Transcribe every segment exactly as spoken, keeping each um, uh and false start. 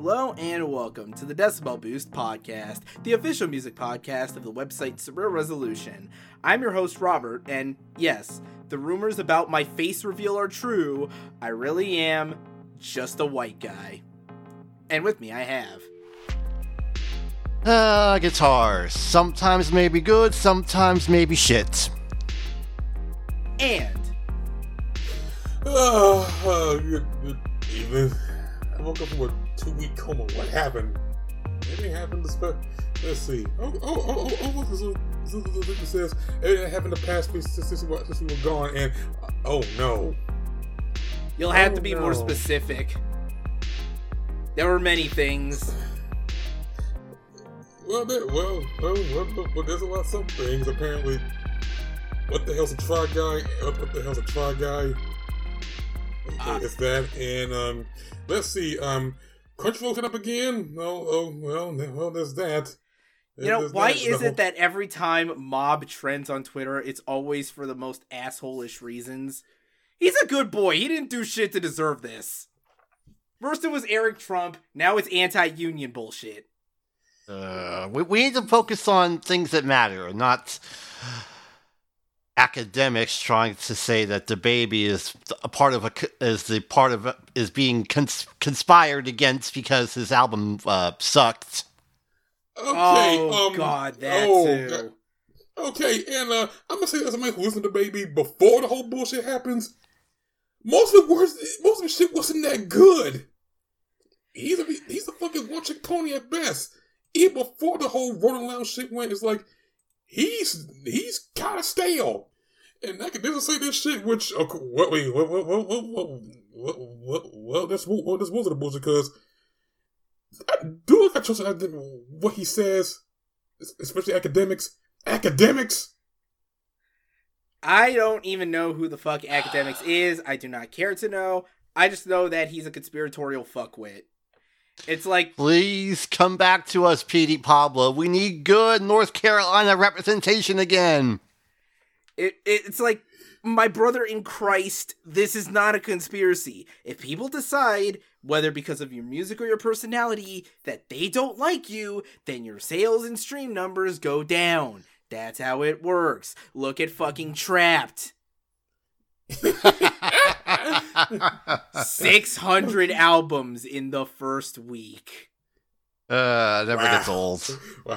Hello and welcome to the Decibel Boost podcast, the official music podcast of the website Surreal Resolution. I'm your host Robert, and yes, the rumors about my face reveal are true. I really am just a white guy. And with me I have... Uh, guitar. Sometimes maybe good, sometimes maybe shit. And... Uh, uh good, good evening. I woke up from a two-week coma. What happened? Anything happened? To Let's see. Oh, oh, oh, oh, oh look, so, so, so, so, it says everything happened the past week since, since, we, since we were gone, and uh, oh no. You'll have oh, to be no. more specific. There were many things. Well, there, well, well, well, well, there's a lot of some things. Apparently, what the hell's a try guy? What, what the hell's a try guy? Okay, uh, it's that, and um, let's see. Um, Crunchyroll set up again. No, oh well, well, there's that. You know, there's why that. is The it that every time Mob trends on Twitter, it's always for the most asshole-ish reasons? He's a good boy. He didn't do shit to deserve this. First it was Eric Trump, now it's anti-union bullshit. Uh, we, we need to focus on things that matter, not academics trying to say that the baby is a part of a is the part of a, is being cons- conspired against because his album uh, sucked. Okay, oh um, God, that oh, too. God. Okay, and uh, I'm gonna say that somebody who listened to Baby before the whole bullshit happens. Most of the words, most of the shit wasn't that good. He's a he's a fucking one trick pony at best. Even before the whole Rolling Lounge shit went, it's like he's he's kind of stale. And I can just say this shit, which okay, what wait, what what what what what what, what, well that's well this wasn't a bullshit because I do look at trust what he says, especially academics. Academics. I don't even know who the fuck Academics is. I do not care to know. I just know that he's a conspiratorial fuckwit. It's like... Please come back to us, P D Pablo. We need good North Carolina representation again. It, it It's like, my brother in Christ, this is not a conspiracy. If people decide, whether because of your music or your personality, that they don't like you, then your sales and stream numbers go down. That's how it works. Look at fucking Trapped. six hundred albums in the first week. Uh, never wow. gets old. Wow.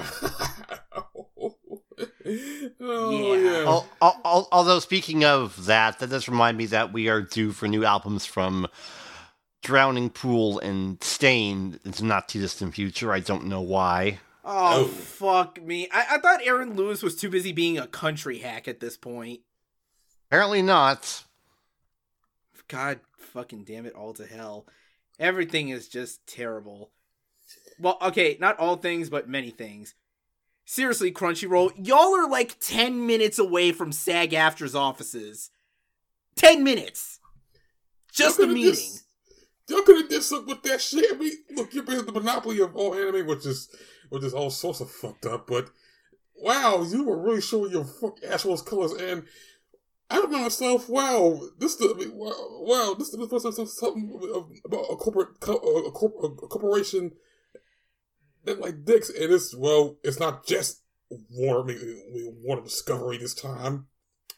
oh, yeah. yeah. Al- al- al- although, speaking of that, that does remind me that we are due for new albums from Drowning Pool and Stain in the not too distant future. I don't know why. Oh, oh. fuck me. I-, I thought Aaron Lewis was too busy being a country hack at this point. Apparently not. God fucking damn it all to hell. Everything is just terrible. Well, okay, not all things, but many things. Seriously, Crunchyroll, y'all are like ten minutes away from SAG-AFTRA's offices. ten minutes! Just a meeting. Just, y'all could have did something with that shit. I mean, look, you're basically the monopoly of all anime, which is, which is all sorts of fucked up, but wow, you were really showing your fuck assholes colors, and I remember myself, wow, this is the, wow, this is the first time something about a corporate, a, corp, a corporation that like dicks, and it's, well, it's not just Warner, Warner Discovery this time.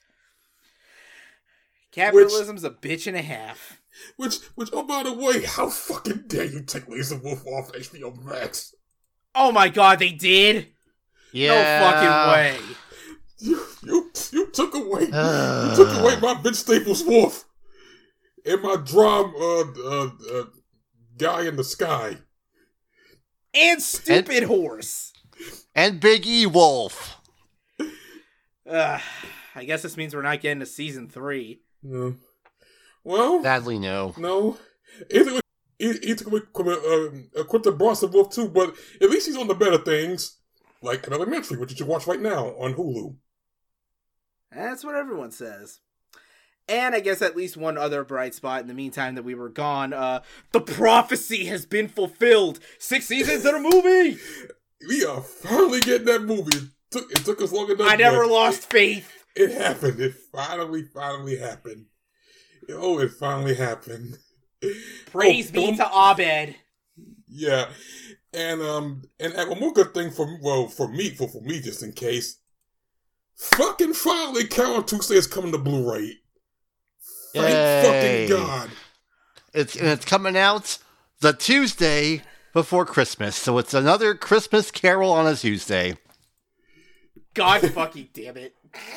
Capitalism's which, a bitch and a half. Which, which, oh, by the way, how fucking dare you take Lisa Wolf off H B O Max? Oh my God, they did? Yeah. No fucking way. You, you, you took away, you took away my Vince Staples Wolf and my drum, uh, uh, uh, guy in the sky. And Stupid and, Horse. And Big E Wolf. Uh, I guess this means we're not getting to season three. No. Well. Sadly, no. No. He, he, he took away uh, Quentin Bronson Wolf too, but at least he's on the better things. Like an Elementary, which you should watch right now on Hulu. That's what everyone says. And I guess at least one other bright spot in the meantime that we were gone. Uh, the prophecy has been fulfilled. Six seasons in a movie. We are finally getting that movie. It took, it took us long enough. I never lost it, faith. It happened. It finally, finally happened. Oh, it finally happened. Praise oh, be um, to Abed. Yeah, and um, and, and one more good thing for well for me for for me just in case. Fucking finally, Carol Tuesday is coming to Blu-ray. Thank Yay. fucking God! It's and it's coming out the Tuesday before Christmas, so it's another Christmas Carol on a Tuesday. God fucking damn it!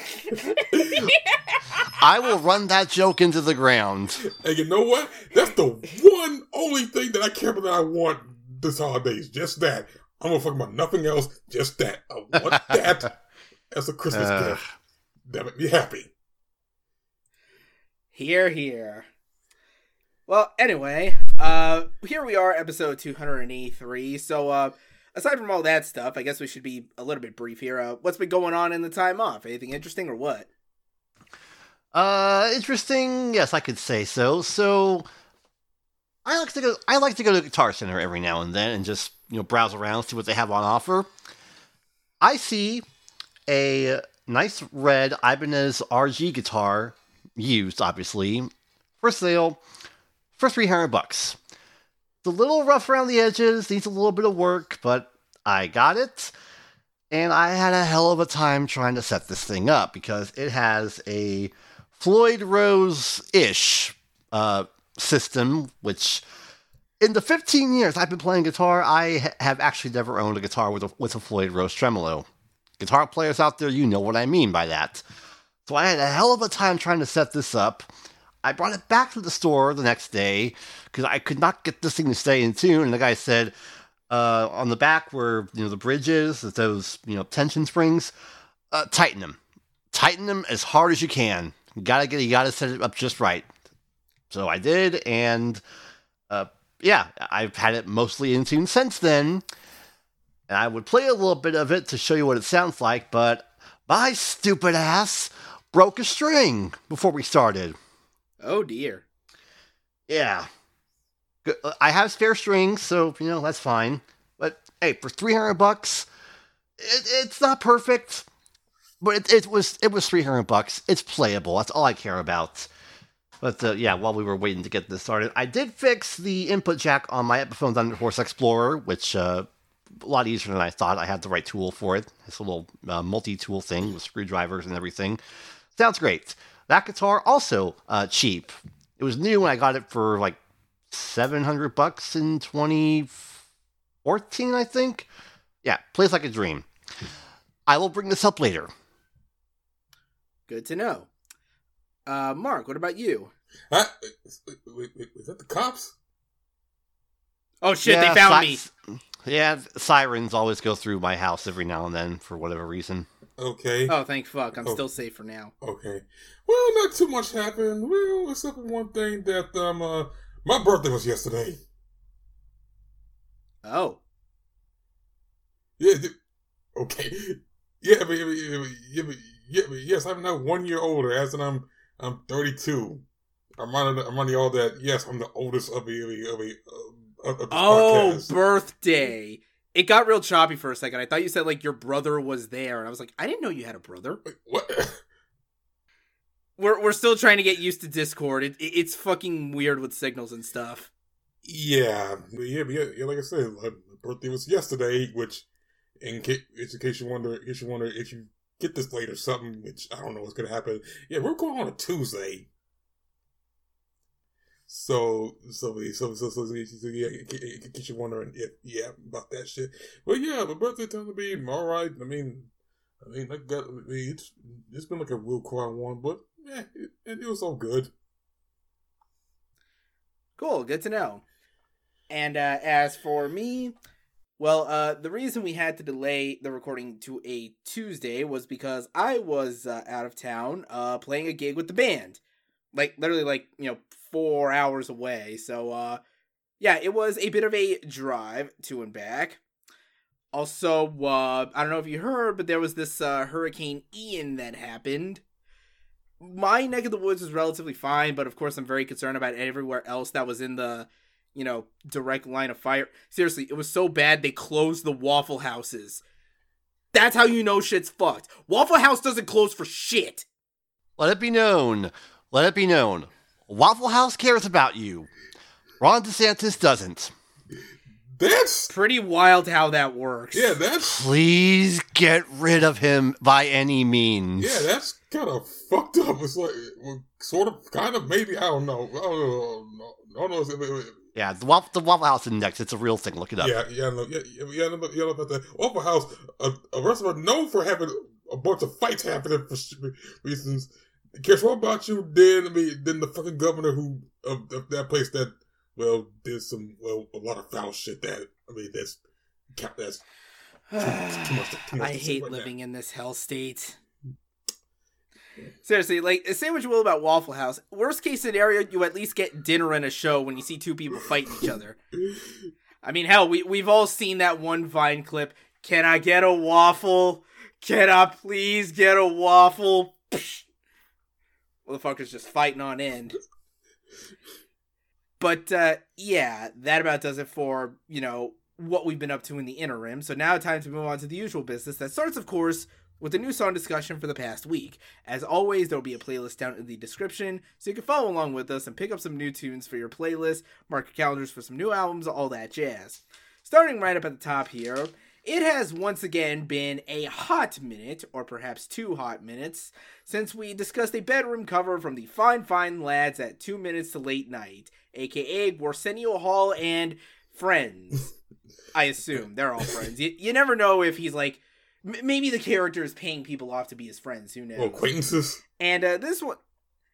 I will run that joke into the ground. And you know what? That's the one only thing that I care about that I want this holidays. Just that. I'm gonna fuck about nothing else. Just that. I want that as a Christmas Uh. gift. That make me happy. Here, here. Well, anyway, uh, here we are, episode two hundred eighty-three. So, uh, aside from all that stuff, I guess we should be a little bit brief here. Uh, what's been going on in the time off? Anything interesting or what? Uh, interesting. Yes, I could say so. So, I like to go. I like to go to Guitar Center every now and then and just you know browse around, see what they have on offer. I see a nice red Ibanez R G guitar, used obviously, for sale for three hundred bucks. It's a little rough around the edges, needs a little bit of work, but I got it. And I had a hell of a time trying to set this thing up because it has a Floyd Rose-ish uh, system, which in the fifteen years I've been playing guitar, I ha- have actually never owned a guitar with a, with a Floyd Rose tremolo. Guitar players out there, you know what I mean by that. So I had a hell of a time trying to set this up. I brought it back to the store the next day because I could not get this thing to stay in tune, and the guy said, Uh, on the back where, you know, the bridge is, those, you know, tension springs, uh, tighten them. Tighten them as hard as you can. You gotta get, you gotta set it up just right. So I did, and, uh, yeah, I've had it mostly in tune since then. And I would play a little bit of it to show you what it sounds like, but my stupid ass broke a string before we started. Oh dear. Yeah. I have spare strings, so, you know, that's fine. But, hey, for three hundred bucks, it, it's not perfect, but it, it was it was three hundred bucks. It's playable. That's all I care about. But, uh, yeah, while we were waiting to get this started, I did fix the input jack on my Epiphone Thunderhorse Explorer, which, uh, a lot easier than I thought. I had the right tool for it. It's a little uh, multi-tool thing with screwdrivers and everything. Sounds great. That guitar, also uh, cheap. It was new when I got it for, like, seven hundred bucks in twenty fourteen, I think. Yeah, plays like a dream. I will bring this up later. Good to know. Uh, Mark, what about you? Huh? Wait, wait, is that the cops? Oh shit, Yeah, they found si- me. Yeah, sirens always go through my house every now and then for whatever reason. Okay. Oh, thank fuck. I'm Oh. still safe for now. Okay. Well, not too much happened. Well, except for one thing that, um, uh, my birthday was yesterday. Oh. Yeah. th- Okay. Yeah, but, yeah, but, yeah, but, yeah, but yes, I'm now one year older. As in, I'm I'm thirty-two. I'm on I'm on the all that. Yes, I'm the oldest of the of the of the, uh, of the Oh, podcast. birthday. It got real choppy for a second. I thought you said, like, your brother was there. And I was like, I didn't know you had a brother. Wait, what? We're we're still trying to get used to Discord. It, it, it's fucking weird with signals and stuff. Yeah, but yeah, but yeah, yeah, like I said, my birthday was yesterday. Which, in case, in case you wonder, in case you wonder if you get this late or something, which I don't know what's gonna happen. Yeah, we're going on a Tuesday. So, so, so, so, so, so yeah, in case you're wondering if, yeah, about that shit. But yeah, my birthday turned to be all right. I mean, I mean, I got, I mean, it's, it's been like a real quiet one, but yeah, it, it was all good. Cool, good to know. And uh, as for me, well, uh, the reason we had to delay the recording to a Tuesday was because I was uh, out of town uh, playing a gig with the band. Like, literally, like, you know, four hours away. So, uh, yeah, it was a bit of a drive to and back. Also, uh, I don't know if you heard, but there was this uh, Hurricane Ian that happened. My neck of the woods was relatively fine, but of course I'm very concerned about everywhere else that was in the, you know, direct line of fire. Seriously, it was so bad they closed the Waffle Houses. That's how you know shit's fucked. Waffle House doesn't close for shit. Let it be known. Let it be known. Waffle House cares about you. Ron DeSantis doesn't. That's pretty wild how that works. Yeah, that's Please get rid of him by any means. yeah, that's kind of fucked up. It's like well, sort of, kind of, maybe. I don't know. I don't know. I don't know. If it, Yeah, the Waffle, the Waffle House Index, it's a real thing. Look it up. Yeah, yeah, no, yeah, yeah, yeah, no, yeah, no, about that. Waffle House, a, a restaurant known for having a bunch of fights happening for sh- reasons. Cares what about you? Then I mean, then the fucking governor who of, of that place that well did some well a lot of foul shit. That I mean, that's that's too, too much. Too much I to say hate right living now. in this hell state. Seriously, like, say what you will about Waffle House. Worst case scenario, you at least get dinner and a show when you see two people fighting each other. I mean, hell, we, we've all seen that one Vine clip. Can I get a waffle? Can I please get a waffle? Psh. Motherfuckers just fighting on end. But, uh, yeah, that about does it for, you know, what we've been up to in the interim. So now time to move on to the usual business. That starts, of course, with a new song discussion for the past week. As always, there will be a playlist down in the description, so you can follow along with us and pick up some new tunes for your playlist, mark your calendars for some new albums, all that jazz. Starting right up at the top here, it has once again been a hot minute, or perhaps two hot minutes, since we discussed a bedroom cover from the Fine Fine Lads at Two Minutes to Late Night, aka Arsenio Hall and friends. I assume they're all friends. You, you never know if he's like, maybe the character is paying people off to be his friends. Who knows? Well, acquaintances. And uh, this one,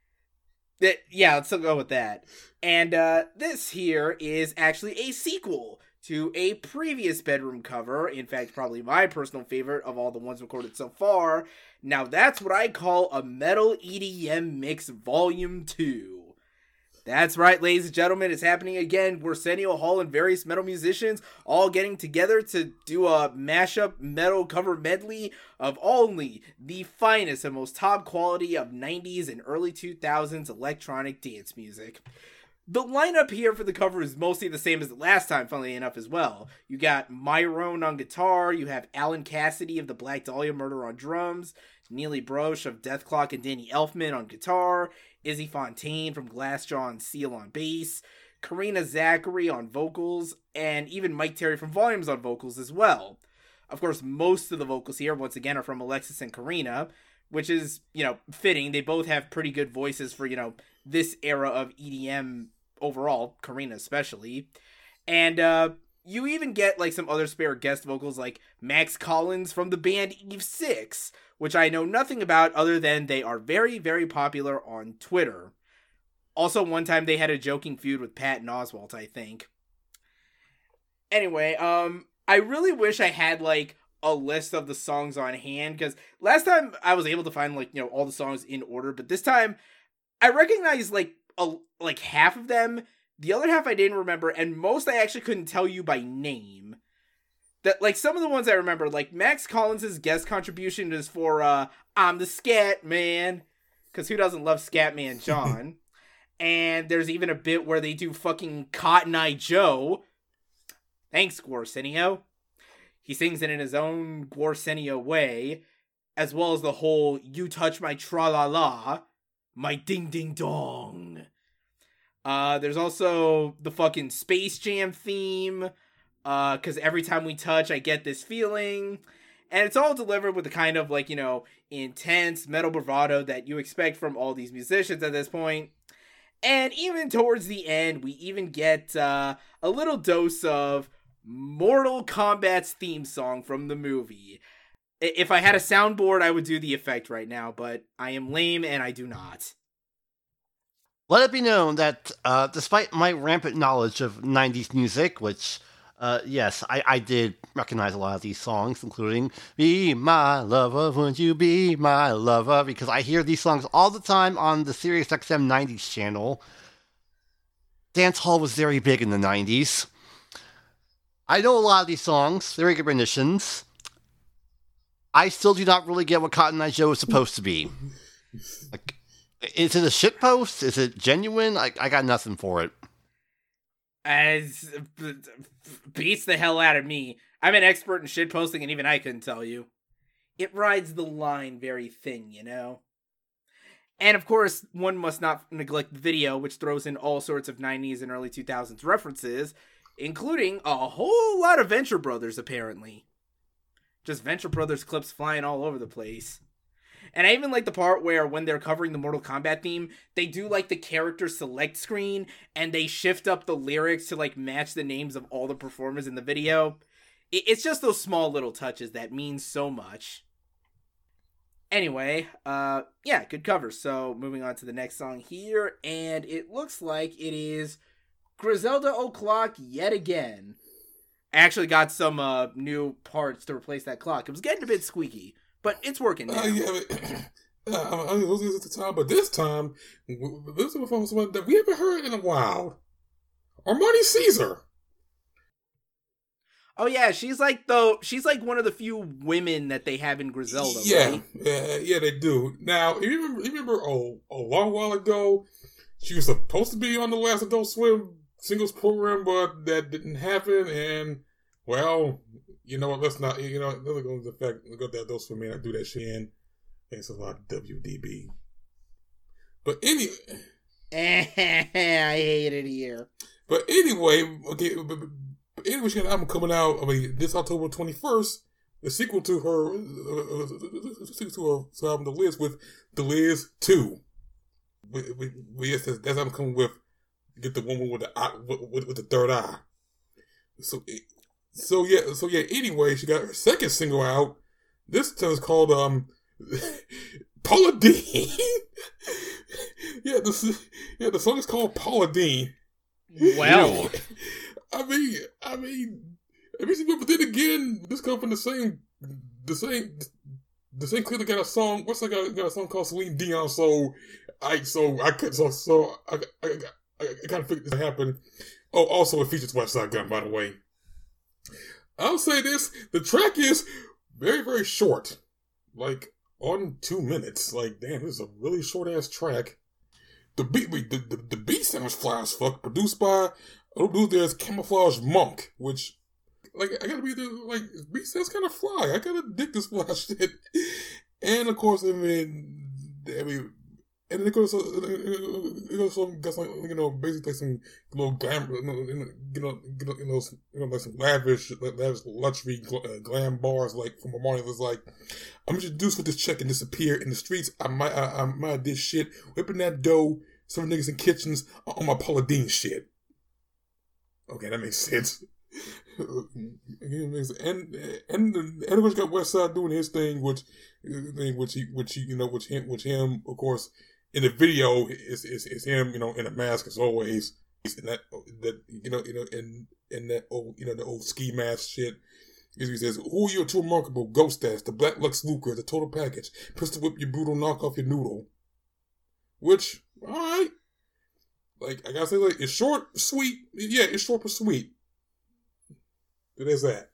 that yeah, let's still go with that. And uh, this here is actually a sequel to a previous bedroom cover. In fact, probably my personal favorite of all the ones recorded so far. Now that's what I call a Metal E D M Mix Volume two. That's right, ladies and gentlemen, it's happening again. Arsenio Hall and various metal musicians all getting together to do a mashup metal cover medley of only the finest and most top quality of nineties and early two thousands electronic dance music. The lineup here for the cover is mostly the same as the last time, funnily enough, as well. You got Myron on guitar, you have Alan Cassidy of the Black Dahlia Murder on drums, Neely Broche of Deathclock and Danny Elfman on guitar, Izzy Fontaine from Glassjaw and Seal on bass, Karina Zachary on vocals, and even Mike Terry from Volumes on vocals as well. Of course, most of the vocals here, once again, are from Alexis and Karina, which is, you know, fitting. They both have pretty good voices for, you know, this era of E D M overall, Karina especially. And, uh, you even get, like, some other spare guest vocals like Max Collins from the band Eve six, which I know nothing about other than they are very, very popular on Twitter. Also, one time they had a joking feud with Patton Oswalt, I think. Anyway, um, I really wish I had, like, a list of the songs on hand, because last time I was able to find, like, you know, all the songs in order, but this time I recognized, like, a, like half of them. The other half I didn't remember, and most I actually couldn't tell you by name. That, like, some of the ones I remember, like, Max Collins' guest contribution is for, uh, I'm the Scat Man, because who doesn't love Scatman John? And there's even a bit where they do fucking Cotton Eye Joe. Thanks, Arsenio. He sings it in his own Arsenio way, as well as the whole, you touch my tra-la-la, my ding-ding-dong. Uh, there's also the fucking Space Jam theme, uh, because every time we touch, I get this feeling. And it's all delivered with the kind of, like, you know, intense metal bravado that you expect from all these musicians at this point. And even towards the end, we even get uh, a little dose of Mortal Kombat's theme song from the movie. If I had a soundboard, I would do the effect right now, but I am lame and I do not. Let it be known that uh, despite my rampant knowledge of nineties music, which, uh, yes, I, I did recognize a lot of these songs, including Be My Lover, Won't You Be My Lover, because I hear these songs all the time on the Sirius X M nineties channel. Dance Hall was very big in the nineties. I know a lot of these songs, very good renditions. I still do not really get what Cotton Eye Joe is supposed to be. Like, is it a shitpost? Is it genuine? I, I got nothing for it. As beats the hell out of me. I'm an expert in shitposting, and even I couldn't tell you. It rides the line very thin, you know? And of course, one must not neglect the video, which throws in all sorts of nineties and early two thousands references, including a whole lot of Venture Brothers, apparently. Just Venture Brothers clips flying all over the place. And I even like the part where when they're covering the Mortal Kombat theme, they do like the character select screen and they shift up the lyrics to like match the names of all the performers in the video. It's just those small little touches that mean so much. Anyway, uh, yeah, good cover. So moving on to the next song here, and it looks like it is Griselda O'Clock yet again. I actually got some uh, new parts to replace that clock. It was getting a bit squeaky, but it's working now. Uh, yeah, but, uh, I was at the time, but this time, this was one that we haven't heard in a while. Armani Caesar. Oh yeah, she's like the she's like one of the few women that they have in Griselda. Yeah, right? yeah, yeah, they do. Now, you remember, you remember oh, a long while ago, she was supposed to be on the last Adult Swim singles program, but that didn't happen. And well, you know what? Let's not. You know, let's go to the fact. Let's go to Adult Swim and do that shit. And thanks a lot, W D B. But anyway, I hate it here. But anyway, okay. But, but anyway, she got an album coming out. I mean, this October twenty first. The sequel to her, uh, uh, sequel to her album, The Liz, with The Liz Two. We, we, we yes, that's, that's album coming with. Get the woman with the eye, with, with, with the third eye. So, so yeah, so yeah. Anyway, she got her second single out. This time is called um, Paula Deen. yeah, the yeah the song is called Paula Deen. Well. I mean, I mean, I mean, but then again, this comes from the same, the same, the same kid that got a song. What's that got, got a song called Celine Dion? So, I, so I could, so, so I, I, I, I kind of figured this would happen. Oh, also it features West Side Gun, by the way. I'll say this: the track is very, very short, like on two minutes. Like, damn, this is a really short ass track. The beat, the, the, the beat sounds fly as fuck. Produced by. Oh, dude, there's Camouflage Monk, which, like, I gotta be there, like, beat sounds kind of fly. I gotta dig this fly shit. And, of course, I mean, I mean, and then it goes, it goes some, got some, you know, basically some little glam, you know, you know, you know, you know, you know like some lavish, lavish luxury glam bars, like, from a morning that's like, I'm introduced with this check and disappear in the streets. I might, I, I might did shit, whipping that dough, some niggas in kitchens on my Paula Deen shit. Okay, that makes sense. and and and of course got Westside doing his thing, which which he which he, you know which him which him of course in the video is is, is him, you know, in a mask as always. And that that you know you know and and that old you know the old ski mask shit. He says, "Who are you? Too remarkable? Ghost ass, the Black Lux Luger, the total package. Pistol whip your brutal, knock off your noodle." Which, all right. Like, I gotta say, like, it's short, sweet. Yeah, it's short but sweet. There's that.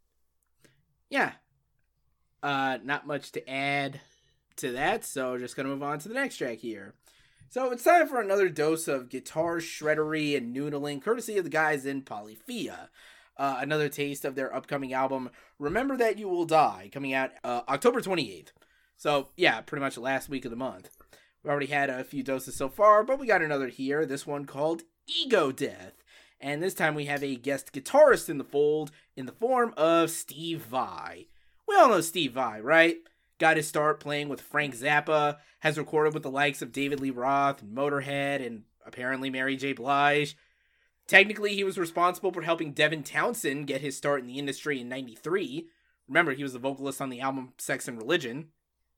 Yeah. Uh, not much to add to that, so just gonna move on to the next track here. So it's time for another dose of guitar shreddery and noodling, courtesy of the guys in Polyphia. Uh, another taste of their upcoming album, Remember That You Will Die, coming out uh, October twenty-eighth. So, yeah, pretty much the last week of the month. We already had a few doses so far, but we got another here, this one called Ego Death. And this time we have a guest guitarist in the fold in the form of Steve Vai. We all know Steve Vai, right? Got his start playing with Frank Zappa, has recorded with the likes of David Lee Roth and Motorhead and apparently Mary J. Blige. Technically, he was responsible for helping Devin Townsend get his start in the industry in ninety-three. Remember, he was the vocalist on the album Sex and Religion.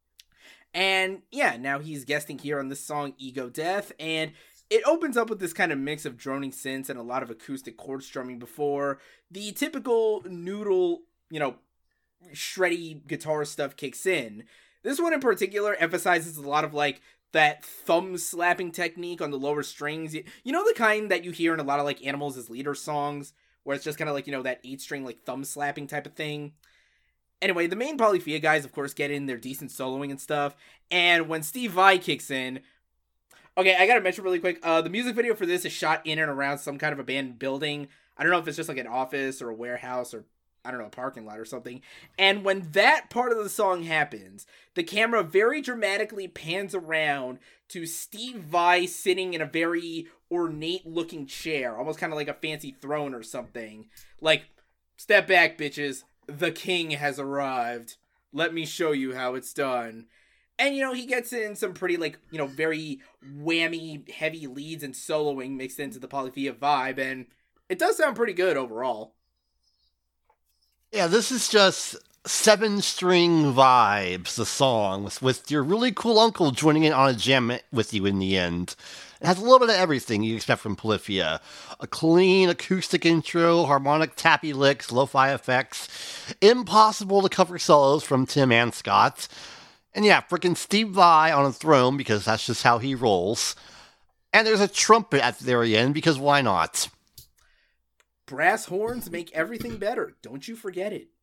And yeah, now he's guesting here on this song, Ego Death, and it opens up with this kind of mix of droning synths and a lot of acoustic chord strumming before the typical noodle, you know, shreddy guitar stuff kicks in. This one in particular emphasizes a lot of like that thumb slapping technique on the lower strings. You know the kind that you hear in a lot of like Animals as Leader songs, where it's just kind of like, you know, that eight string like thumb slapping type of thing. Anyway, the main Polyphia guys, of course, get in their decent soloing and stuff. And when Steve Vai kicks in... Okay, I gotta mention really quick. Uh, the music video for this is shot in and around some kind of abandoned building. I don't know if it's just like an office or a warehouse or I don't know, a parking lot or something. And when that part of the song happens, the camera very dramatically pans around to Steve Vai sitting in a very ornate looking chair, almost kind of like a fancy throne or something. Like, step back, bitches. The king has arrived. Let me show you how it's done. And, you know, he gets in some pretty, like, you know, very whammy, heavy leads and soloing mixed into the Polyphia vibe, and it does sound pretty good overall. Yeah, this is just seven-string vibes, the song, with, with your really cool uncle joining in on a jam with you in the end. It has a little bit of everything you expect from Polyphia. A clean acoustic intro, harmonic tappy licks, lo-fi effects, impossible to cover solos from Tim and Scott. And yeah, frickin' Steve Vai on a throne, because that's just how he rolls. And there's a trumpet at the very end, because why not? Brass horns make everything better. Don't you forget it.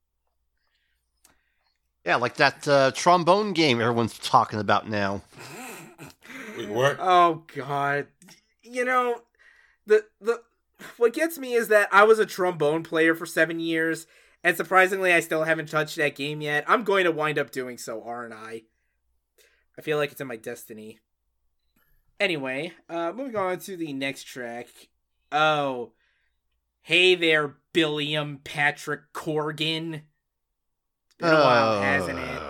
Yeah, like that uh, trombone game everyone's talking about now. Wait, what? Oh, God. You know, the the what gets me is that I was a trombone player for seven years, and surprisingly, I still haven't touched that game yet. I'm going to wind up doing so, aren't I? I feel like it's in my destiny. Anyway, uh, moving on to the next track. Oh, hey there, Billiam Patrick Corgan. It's been a uh... while, hasn't it?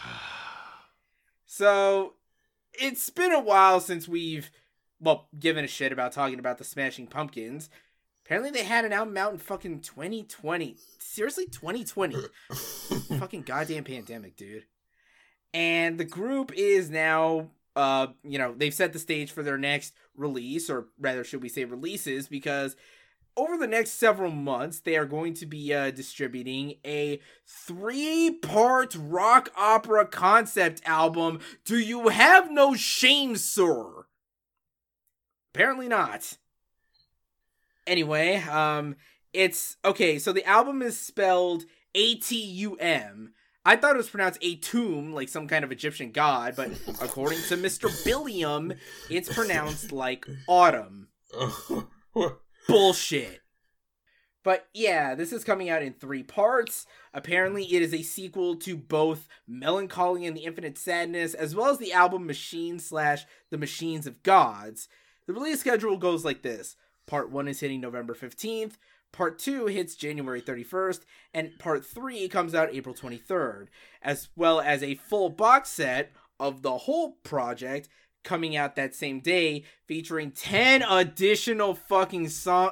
So, it's been a while since we've, well, given a shit about talking about the Smashing Pumpkins. Apparently they had an album out in fucking twenty twenty. Seriously? twenty twenty? Fucking goddamn pandemic, dude. And the group is now, uh, you know, they've set the stage for their next release, or rather, should we say releases, because over the next several months, they are going to be uh, distributing a three-part rock opera concept album. Do you have no shame, sir? Apparently not. Anyway, um, it's, okay, so the album is spelled A T U M. I thought it was pronounced Atum, like some kind of Egyptian god, but according to Mister Billiam, it's pronounced like autumn. Bullshit. But yeah, this is coming out in three parts. Apparently it is a sequel to both Melancholy and the Infinite Sadness, as well as the album Machine slash The Machines of Gods. The release schedule goes like this. Part one is hitting November fifteenth, Part two hits January thirty-first, and Part three comes out April twenty-third, as well as a full box set of the whole project coming out that same day, featuring ten additional fucking songs.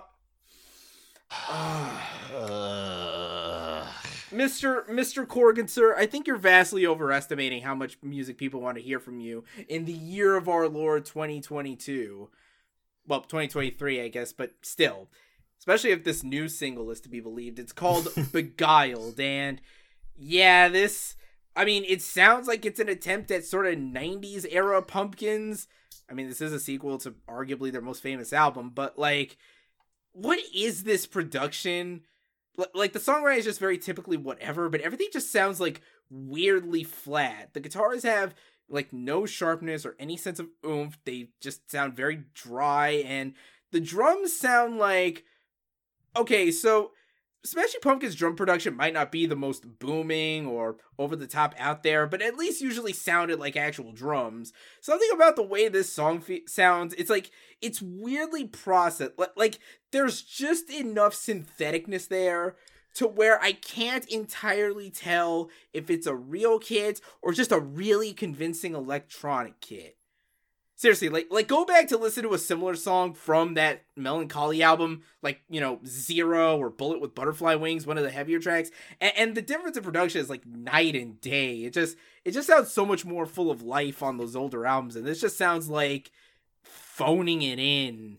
uh. Mister Mister Corgan, sir, I think you're vastly overestimating how much music people want to hear from you in the year of our Lord twenty twenty-two. Well, twenty twenty-three, I guess, but still. Especially if this new single is to be believed. It's called Beguiled, and yeah, this, I mean, it sounds like it's an attempt at sort of nineties era Pumpkins. I mean, this is a sequel to arguably their most famous album, but like, what is this production? L- like, the songwriting is just very typically whatever, but everything just sounds like weirdly flat. The guitars have like no sharpness or any sense of oomph. They just sound very dry, and the drums sound like, okay, so Smashing Pumpkins' drum production might not be the most booming or over the top out there, but at least usually sounded like actual drums. Something about the way this song fe- sounds, it's like, it's weirdly processed. Like, there's just enough syntheticness there to where I can't entirely tell if it's a real kit or just a really convincing electronic kit. Seriously, like, like go back to listen to a similar song from that Melancholy album, like, you know, Zero or Bullet with Butterfly Wings, one of the heavier tracks, and, and the difference in production is like night and day. It just, it just sounds so much more full of life on those older albums, and this just sounds like phoning it in.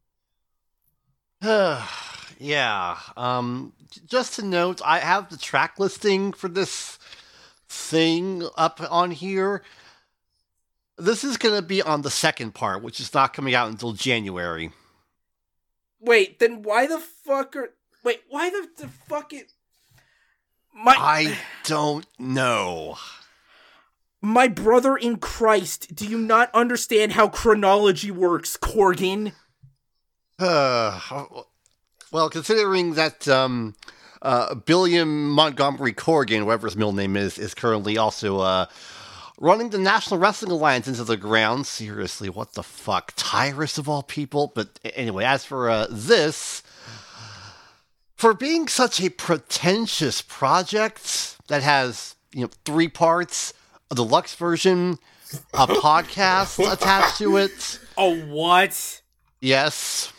Yeah, um, just to note, I have the track listing for this thing up on here. This is going to be on the second part, which is not coming out until January. Wait, then why the fuck are... Wait, why the, the fuck it... My... I don't know. My brother in Christ, do you not understand how chronology works, Corgan? Uh, well, considering that um, uh, Billiam Montgomery Corrigan, whatever his middle name is, is currently also uh, running the National Wrestling Alliance into the ground. Seriously, what the fuck? Tyrus of all people? But anyway, as for uh, this, for being such a pretentious project that has, you know, three parts, a deluxe version, a podcast attached to it. Oh, what? Yes.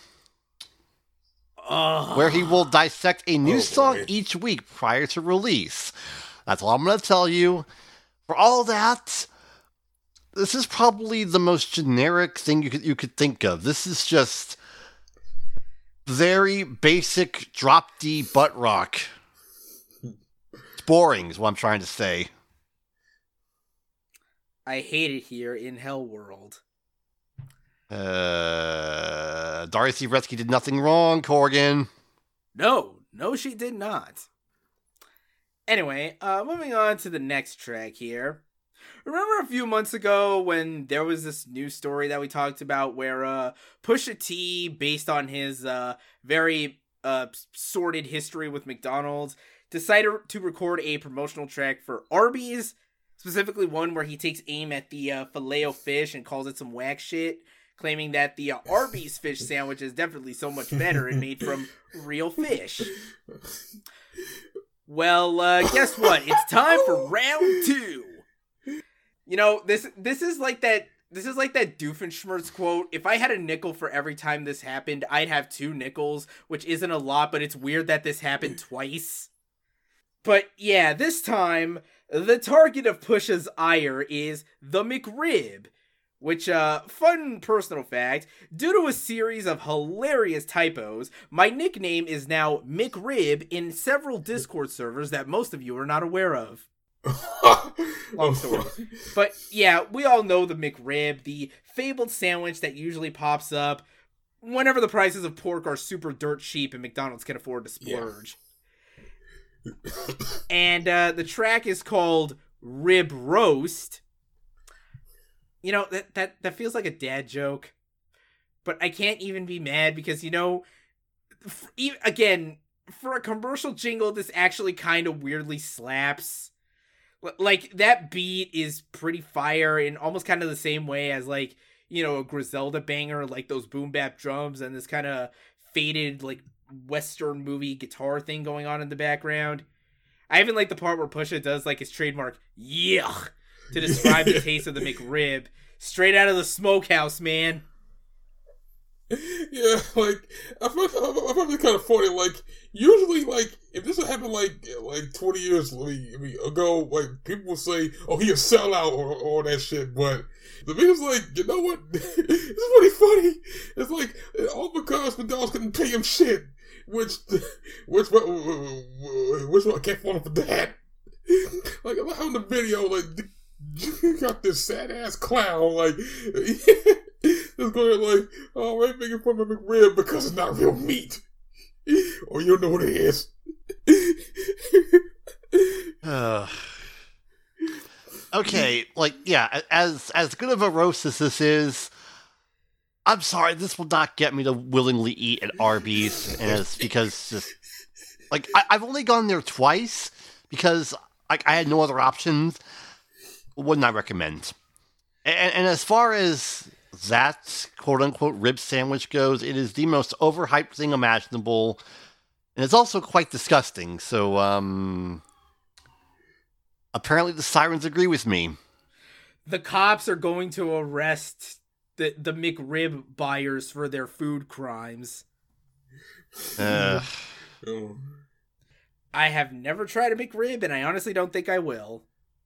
Ugh. Where he will dissect a new Oh, song boy. each week prior to release. That's all I'm going to tell you. For all that, this is probably the most generic thing you could you could think of. This is just very basic drop D butt rock. It's boring, is what I'm trying to say. I hate it here in Hell World. Uh, Darcy Retzky did nothing wrong, Corgan. No, no, she did not. Anyway, uh, moving on to the next track here. Remember a few months ago when there was this news story that we talked about where uh, Pusha T, based on his uh, very uh, sordid history with McDonald's, decided to record a promotional track for Arby's, specifically one where he takes aim at the uh, Filet-O-Fish and calls it some whack shit, claiming that the uh, Arby's fish sandwich is definitely so much better and made from real fish. Well, uh, guess what? It's time for round two. You know, this this is like that this is like that Doofenshmirtz quote. If I had a nickel for every time this happened, I'd have two nickels, which isn't a lot, but it's weird that this happened twice. But yeah, this time, the target of Pusha's ire is the McRib. Which, uh, fun personal fact, due to a series of hilarious typos, my nickname is now McRib in several Discord servers that most of you are not aware of. Long story. But yeah, we all know the McRib, the fabled sandwich that usually pops up whenever the prices of pork are super dirt cheap and McDonald's can afford to splurge. Yeah. And uh, the track is called Rib Roast. You know, that, that, that feels like a dad joke, but I can't even be mad because, you know, for, even, again, for a commercial jingle, this actually kind of weirdly slaps. Like, that beat is pretty fire in almost kind of the same way as, like, you know, a Griselda banger, like those boom bap drums and this kind of faded, like, Western movie guitar thing going on in the background. I even like the part where Pusha does, like, his trademark, yuck, to describe the taste of the McRib. Straight out of the smokehouse, man. Yeah, like, I find, I find it kind of funny. Like, usually, like, if this would happen, like, like twenty years ago, like, people will say, oh, he a sellout or all that shit, but the video's like, you know what? It's really funny. It's like, all because McDonald's couldn't pay him shit, which, which, which, I can't fault him for that. Like, I'm on the video, like, you got this sad ass clown, like, it's going like, oh, I ain't making fun of McRib because it's not real meat. Or you know what it is. uh, okay, like, yeah, as as good of a roast as this is, I'm sorry, this will not get me to willingly eat at Arby's, and it's because just, like, I, I've only gone there twice because, like, I had no other options. Would not recommend. And, and as far as that quote-unquote rib sandwich goes, it is the most overhyped thing imaginable, and it's also quite disgusting. So, um, apparently the sirens agree with me. The cops are going to arrest the, the McRib buyers for their food crimes. Uh, I have never tried a McRib, and I honestly don't think I will.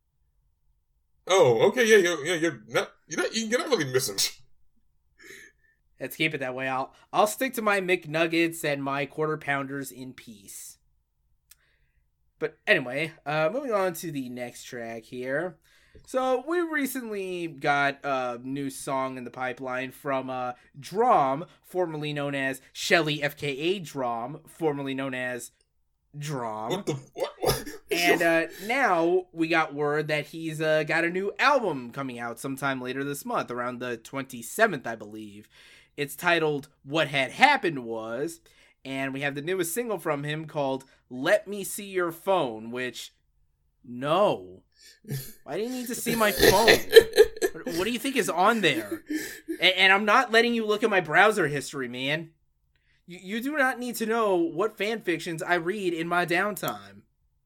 Oh, okay, yeah, yeah, yeah, you're not, you're not, you're not really missing. Let's keep it that way. I'll, I'll stick to my McNuggets and my quarter pounders in peace. But anyway, uh, moving on to the next track here. So we recently got a new song in the pipeline from uh, Drom, formerly known as Shelly, F K A Drom, formerly known as Drom. What the what? what? And uh, now we got word that he's uh, got a new album coming out sometime later this month, around the twenty-seventh, I believe. It's titled What Had Happened Was, And we have the newest single from him called Let Me See Your Phone, which, no. Why do you need to see my phone? What do you think is on there? And, and I'm not letting you look at my browser history, man. You, you do not need to know what fan fictions I read in my downtime.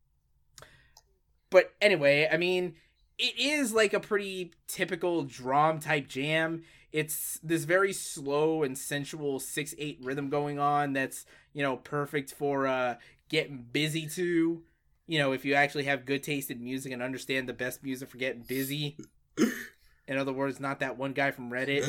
But anyway, I mean, it is like a pretty typical drum type jam. It's this very slow and sensual six eight rhythm going on that's, you know, perfect for uh, getting busy to. You know, if you actually have good taste in music and understand the best music for getting busy. In other words, not that one guy from Reddit.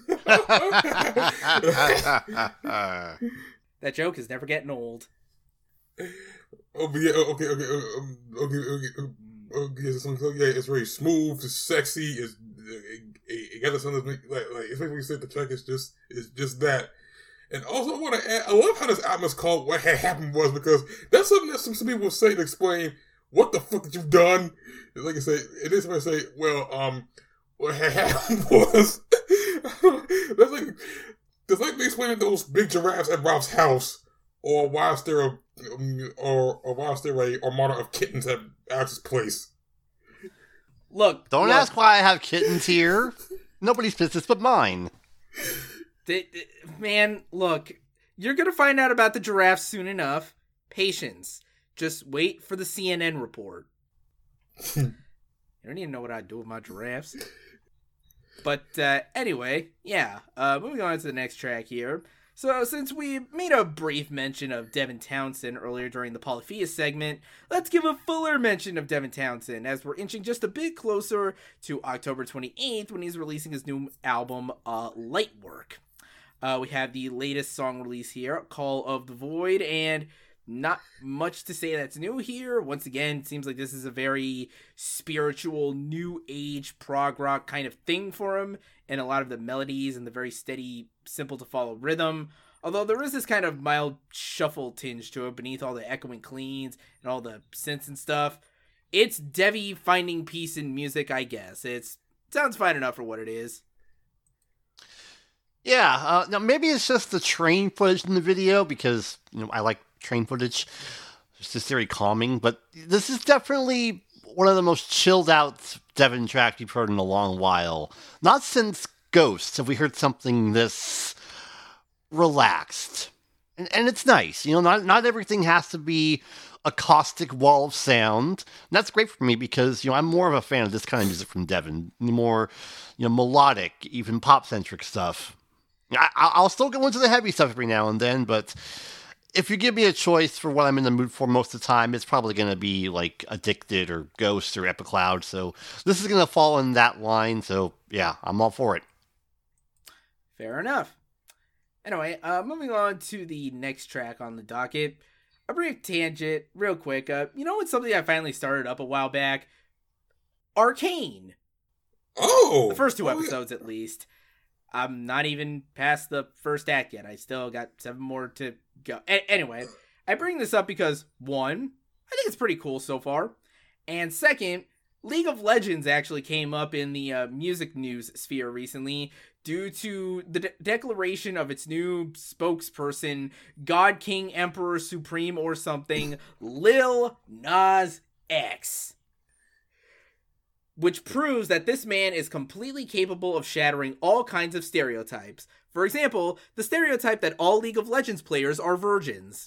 That joke is never getting old. Oh, but yeah, okay, okay, um, okay, okay, okay, okay, so, so, yeah, it's very smooth, it's sexy, it's, it, it, it got something like, like, especially when you said the track is just, it's just that. And also, I want to add, I love how this album is called What Had Happened Was, because that's something that some, some people say to explain what the fuck that you've done. Like I say, it is when I say, well, um, what had happened was, that's like, that's like they explaining those big giraffes at Ralph's house, or whilst they're a, or, or whilst they're a armada of kittens at Alex's place. Look, Don't look, ask why I have kittens here. Nobody's business but mine. th- th- man, look, you're gonna find out about the giraffes soon enough. Patience. Just wait for the C N N report. You don't even know what I'd do with my giraffes. But uh, anyway, yeah, uh, moving on to the next track here. So since we made a brief mention of Devin Townsend earlier during the Polypheus segment, let's give a fuller mention of Devin Townsend as we're inching just a bit closer to October twenty-eighth when he's releasing his new album, uh, Lightwork. Uh, we have the latest song release here, Call of the Void, and not much to say that's new here. Once again, it seems like this is a very spiritual, new age prog rock kind of thing for him, and a lot of the melodies and the very steady, simple to follow rhythm. Although there is this kind of mild shuffle tinge to it beneath all the echoing cleans and all the synths and stuff. It's Devi finding peace in music, I guess. It's it sounds fine enough for what it is. Yeah, uh, now maybe it's just the train footage in the video, because, you know, I like train footage. It's just very calming, but this is definitely one of the most chilled out Devin tracks you've heard in a long while. Not since Ghosts have we heard something this relaxed. And, and it's nice, you know, not, not everything has to be a caustic wall of sound. And that's great for me because, you know, I'm more of a fan of this kind of music from Devin. More, you know, melodic, even pop-centric stuff. I, I'll still go into the heavy stuff every now and then, but if you give me a choice for what I'm in the mood for most of the time, it's probably going to be like Addicted or Ghost or Epicloud. So this is going to fall in that line. So yeah, I'm all for it. Fair enough. Anyway, uh, moving on to the next track on the docket. A brief tangent, real quick. Uh, you know, it's something I finally started up a while back. Arcane. Oh! The first two oh, episodes, yeah. at least. I'm not even past the first act yet. I still got seven more to go. A- anyway, I bring this up because, one, I think it's pretty cool so far. And second, League of Legends actually came up in the uh, music news sphere recently due to the de- declaration of its new spokesperson, God King Emperor Supreme or something, Lil Nas X. Which proves that this man is completely capable of shattering all kinds of stereotypes. For example, the stereotype that all League of Legends players are virgins.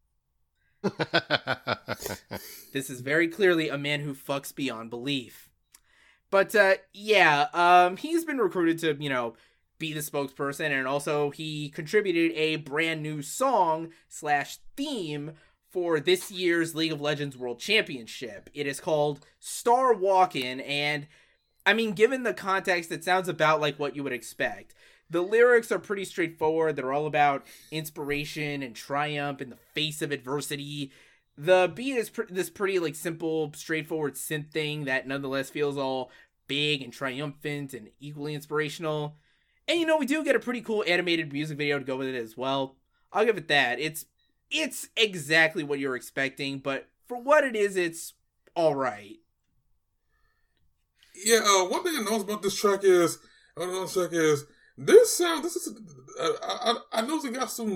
This is very clearly a man who fucks beyond belief. But, uh, yeah, um, he's been recruited to, you know, be the spokesperson, and also he contributed a brand new song slash theme for this year's League of Legends World Championship. It is called Star Walkin', and, I mean, given the context, it sounds about like what you would expect. The lyrics are pretty straightforward. They're all about inspiration and triumph in the face of adversity. The beat is pr- this pretty, like, simple, straightforward synth thing that nonetheless feels all big and triumphant and equally inspirational. And, you know, we do get a pretty cool animated music video to go with it as well. I'll give it that. It's It's exactly what you're expecting, but for what it is, it's alright. Yeah, uh, one thing I noticed about this track is, I know this track is, this sound, this is, I, I, I noticed it got some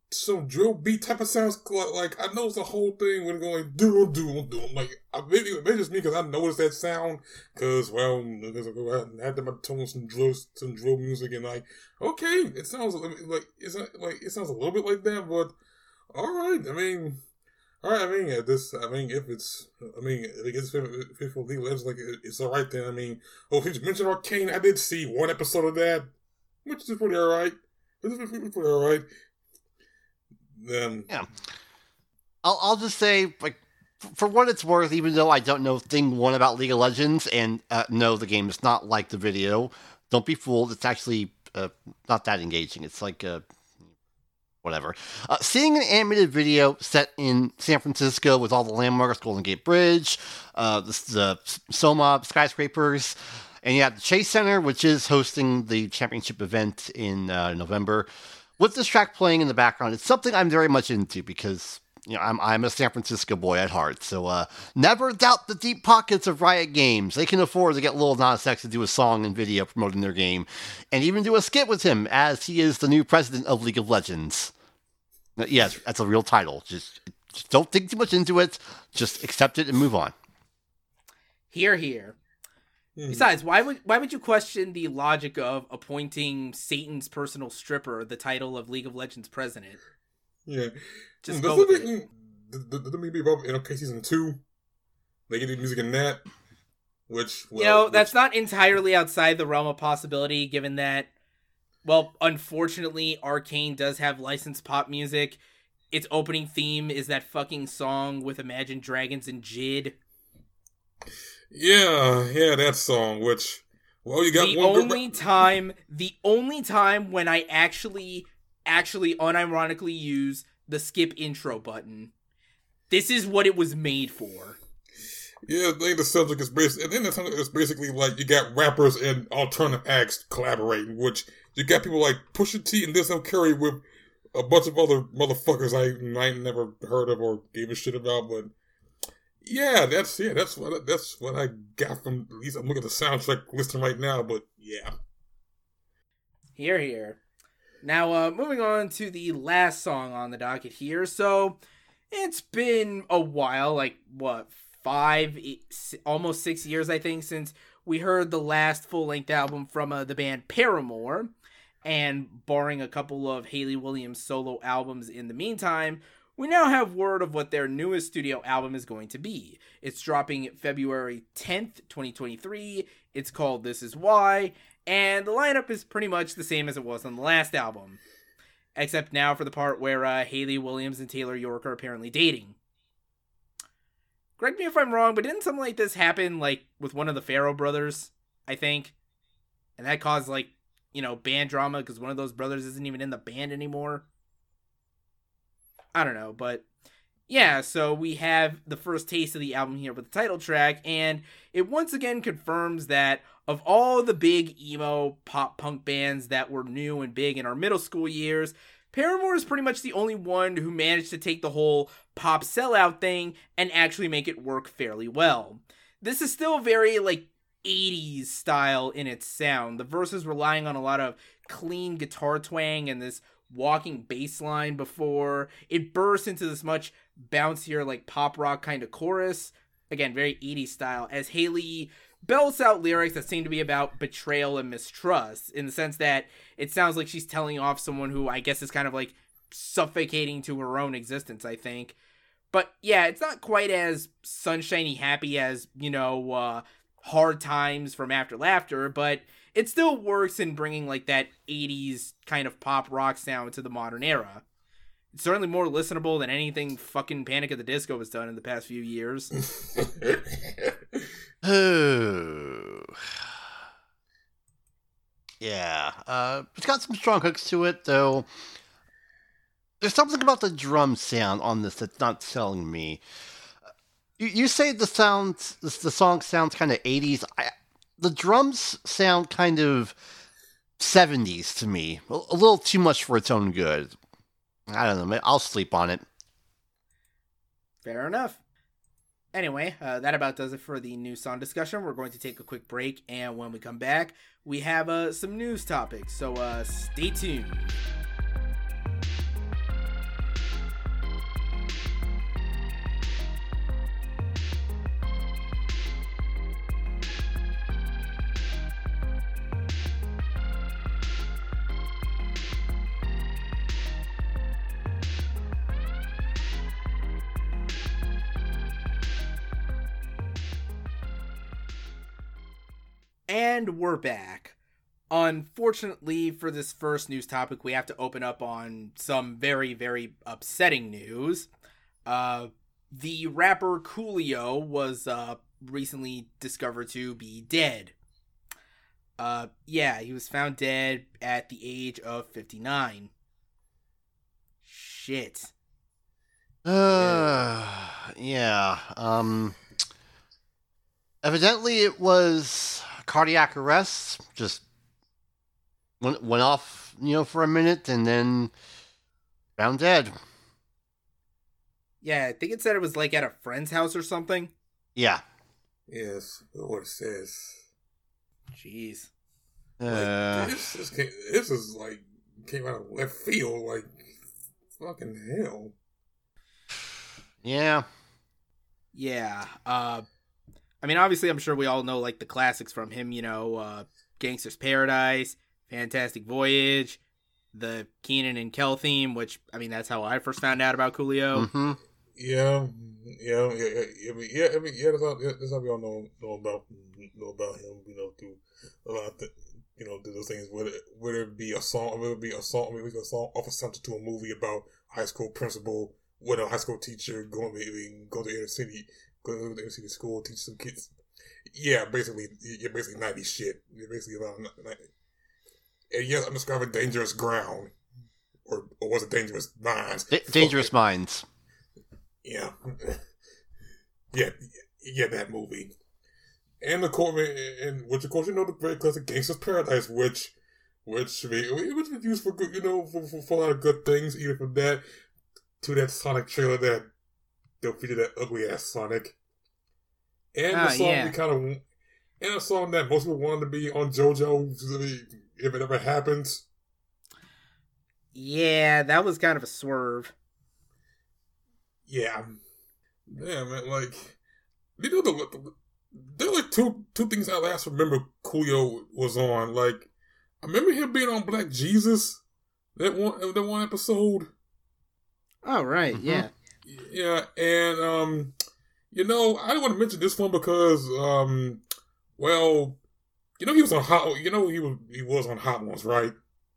some drill beat type of sounds. Like, like I noticed the whole thing when going doom doom doom. Like I, maybe maybe just me because I noticed that sound because well because I had them tone some drill some drill music and like okay it sounds like it's not, like it sounds a little bit like that, but all right. I mean. All right, I mean, yeah, this, I mean, if it's, I mean, if it gets fifty League of Legends, like, it's all right then. I mean, oh, if you mentioned Arcane, I did see one episode of that, which is pretty all right. It's pretty, pretty all right. Um, yeah. I'll, I'll just say, like, for what it's worth, even though I don't know thing one about League of Legends, and uh, no, the game is not like the video, don't be fooled, it's actually uh, not that engaging. It's like, uh, whatever. Uh, seeing an animated video set in San Francisco with all the landmarks, Golden Gate Bridge, uh, the, the Soma skyscrapers, and you have the Chase Center, which is hosting the championship event in uh, November. With this track playing in the background, it's something I'm very much into because you know I'm I'm a San Francisco boy at heart. So uh, never doubt the deep pockets of Riot Games. They can afford to get Lil Nas X to do a song and video promoting their game, and even do a skit with him as he is the new president of League of Legends. Yes, that's a real title. Just, just don't think too much into it. Just accept it and move on. Hear, hear. Mm. Besides, why would why would you question the logic of appointing Satan's personal stripper the title of League of Legends president? Yeah. Just does go with it. Does it maybe about N L K season two? They get the music in that, which well, you know which... that's not entirely outside the realm of possibility, given that. Well, unfortunately, Arcane does have licensed pop music. Its opening theme is that fucking song with Imagine Dragons and Jid. Yeah, yeah, that song, which, well, you got the one... only good... time, the only time when I actually, actually unironically use the skip intro button. This is what it was made for. Yeah, I think the subject is basically, and then the subject is basically like you got rappers and alternative acts collaborating, which you got people like Pusha T and Denzel Curry with a bunch of other motherfuckers I I never heard of or gave a shit about, but yeah, that's yeah, that's what that's what I got from. At least I'm looking at the soundtrack listing right now, but yeah. Here, here. Now, uh, moving on to the last song on the docket here. So, it's been a while, like what? Five, eight, almost six years, I think, since we heard the last full-length album from uh, the band Paramore, and barring a couple of Hayley Williams solo albums in the meantime, we now have word of what their newest studio album is going to be. It's dropping February tenth, twenty twenty-three, it's called This Is Why, and the lineup is pretty much the same as it was on the last album, except now for the part where uh, Hayley Williams and Taylor York are apparently dating. Correct me if I'm wrong, but didn't something like this happen, like, with one of the Farrow brothers, I think? And that caused, like, you know, band drama, because one of those brothers isn't even in the band anymore? I don't know, but... yeah, so we have the first taste of the album here with the title track, and it once again confirms that of all the big emo pop-punk bands that were new and big in our middle school years... Paramore is pretty much the only one who managed to take the whole pop sellout thing and actually make it work fairly well. This is still very, like, eighties style in its sound. The verses relying on a lot of clean guitar twang and this walking bass line before it bursts into this much bouncier, like, pop rock kind of chorus. Again, very eighties style, as Hayley belts out lyrics that seem to be about betrayal and mistrust, in the sense that it sounds like she's telling off someone who I guess is kind of like suffocating to her own existence, I think. But yeah, it's not quite as sunshiny happy as, you know, uh, Hard Times from After Laughter, but it still works in bringing like that eighties kind of pop rock sound to the modern era. It's certainly more listenable than anything fucking Panic at the Disco has done in the past few years. Oh. Yeah. Uh, it's got some strong hooks to it, though. There's something about the drum sound on this that's not selling me. You, you say the sound, the, the song sounds kind of eighties. I, the drums sound kind of seventies to me. A, a little too much for its own good. I don't know. I'll sleep on it. Fair enough. Anyway, uh, that about does it for the new song discussion. We're going to take a quick break, and when we come back, we have uh, some news topics, so uh, stay tuned. And we're back. Unfortunately, for this first news topic, we have to open up on some very, very upsetting news. Uh, the rapper Coolio was uh, recently discovered to be dead. Uh, yeah, he was found dead at the age of fifty-nine. Shit. Uh, yeah. Um, evidently, it was cardiac arrest. Just went went off, you know, for a minute, and then found dead. Yeah, I think it said it was like at a friend's house or something. Yeah. Yes, what it says. Jeez. Uh, Like, this, this, came, this is like came out of left field. Like fucking hell. yeah. Yeah. Uh, I mean, obviously, I'm sure we all know like the classics from him. You know, uh, Gangster's Paradise, Fantastic Voyage, the Keenan and Kel theme. Which I mean, that's how I first found out about Coolio. Mm-hmm. Yeah, yeah, yeah, yeah. I mean, yeah, I mean, yeah. That's how, that's how we all know know about know about him. You know, through a lot of th- you know, do those things. Whether whether it be a song, whether it be a song, maybe a song off a center to a movie about high school principal with a high school teacher going maybe go to inner city, go to the inner city school, teach some kids. Yeah, basically, you're basically nineties shit. You're basically about ninety. And yes, I'm describing Dangerous Ground, or or was it Dangerous Minds? D- dangerous Minds. Yeah, yeah, yeah, that movie. And the court, and which of course you know the very classic Gangster's Paradise, which, which, which was used for good, you know, for, for, for a lot of good things. Either from that to that Sonic trailer that they'll feature that ugly ass Sonic, and Ah, the song yeah. we kind of, and a song that most people wanted to be on JoJo if it ever happens. Yeah, that was kind of a swerve. Yeah, yeah, man. Like, you know, the, the there are like two two things I last remember Coolio was on. Like, I remember him being on Black Jesus, that one that one episode. Oh, right, Mhm. yeah. Yeah, and um, you know, I don't want to mention this one because um, well, you know, he was on Hot. You know, he was he was on Hot Ones, right?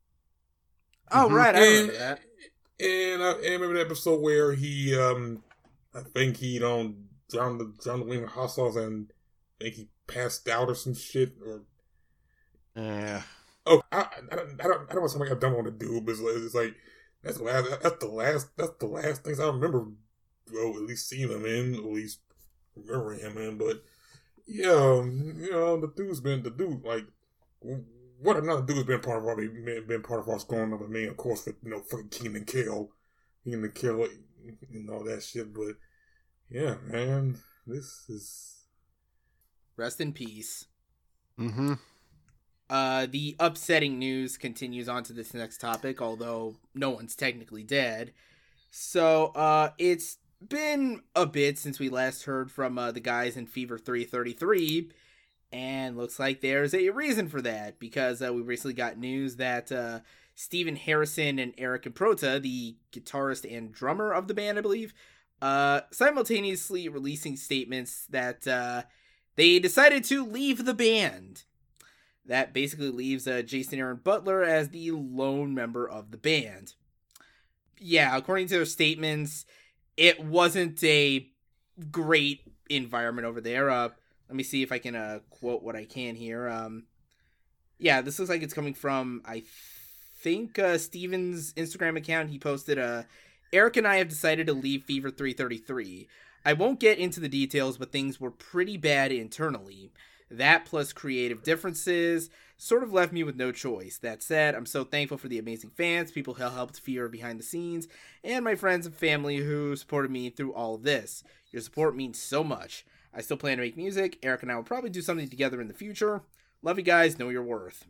Oh, Mhm. right, I And remember that. and I, and I remember the episode where he um, I think he don't drown the drown the wing of hot sauce and I think he passed out or some shit or. Yeah. Oh, I, I, don't, I don't, I don't want something I don't want to do, but it's like, it's like that's the last, that's the last, that's the last things I remember. Well, at least seeing him in, at least remembering him in. But yeah, um, you know, the dude's been the dude. Like, what another dude's been part of our been, been part of us growing up with me, of course, with you know fucking Keenan and Kel, Keenan and Kel, and all that shit. But yeah, man, this is Rest in peace. Mm-hmm. Uh, the upsetting news continues on to this next topic, although no one's technically dead. So, uh, it's been a bit since we last heard from uh, the guys in Fever three thirty-three, and looks like there's a reason for that, because uh, we recently got news that uh, Steven Harrison and Eric Improta, the guitarist and drummer of the band, I believe, uh, simultaneously releasing statements that uh, they decided to leave the band. That basically leaves uh, Jason Aaron Butler as the lone member of the band. Yeah, according to their statements, it wasn't a great environment over there. Uh, let me see if I can uh, quote what I can here. Um, yeah, this looks like it's coming from, I think, uh, Steven's Instagram account. He posted, uh, Eric and I have decided to leave Fever three thirty-three. I won't get into the details, but things were pretty bad internally. That plus creative differences sort of left me with no choice. That said, I'm so thankful for the amazing fans, people who helped Fear behind the scenes, and my friends and family who supported me through all of this. Your support means so much. I still plan to make music. Eric and I will probably do something together in the future. Love you guys. Know your worth.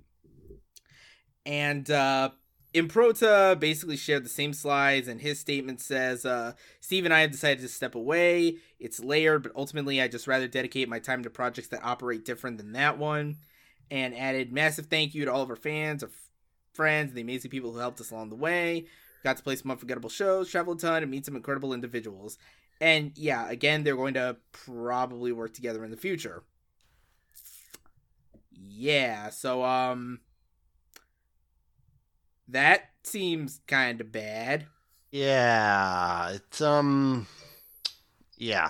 And, uh... Improta basically shared the same slides, and his statement says, uh, Steve and I have decided to step away. It's layered, but ultimately I'd just rather dedicate my time to projects that operate different than that one. And added, massive thank you to all of our fans, our f- friends, and the amazing people who helped us along the way. Got to play some unforgettable shows, travel a ton, and meet some incredible individuals. And yeah, again, they're going to probably work together in the future. Yeah, so, um... that seems kind of bad. Yeah, it's, um... yeah.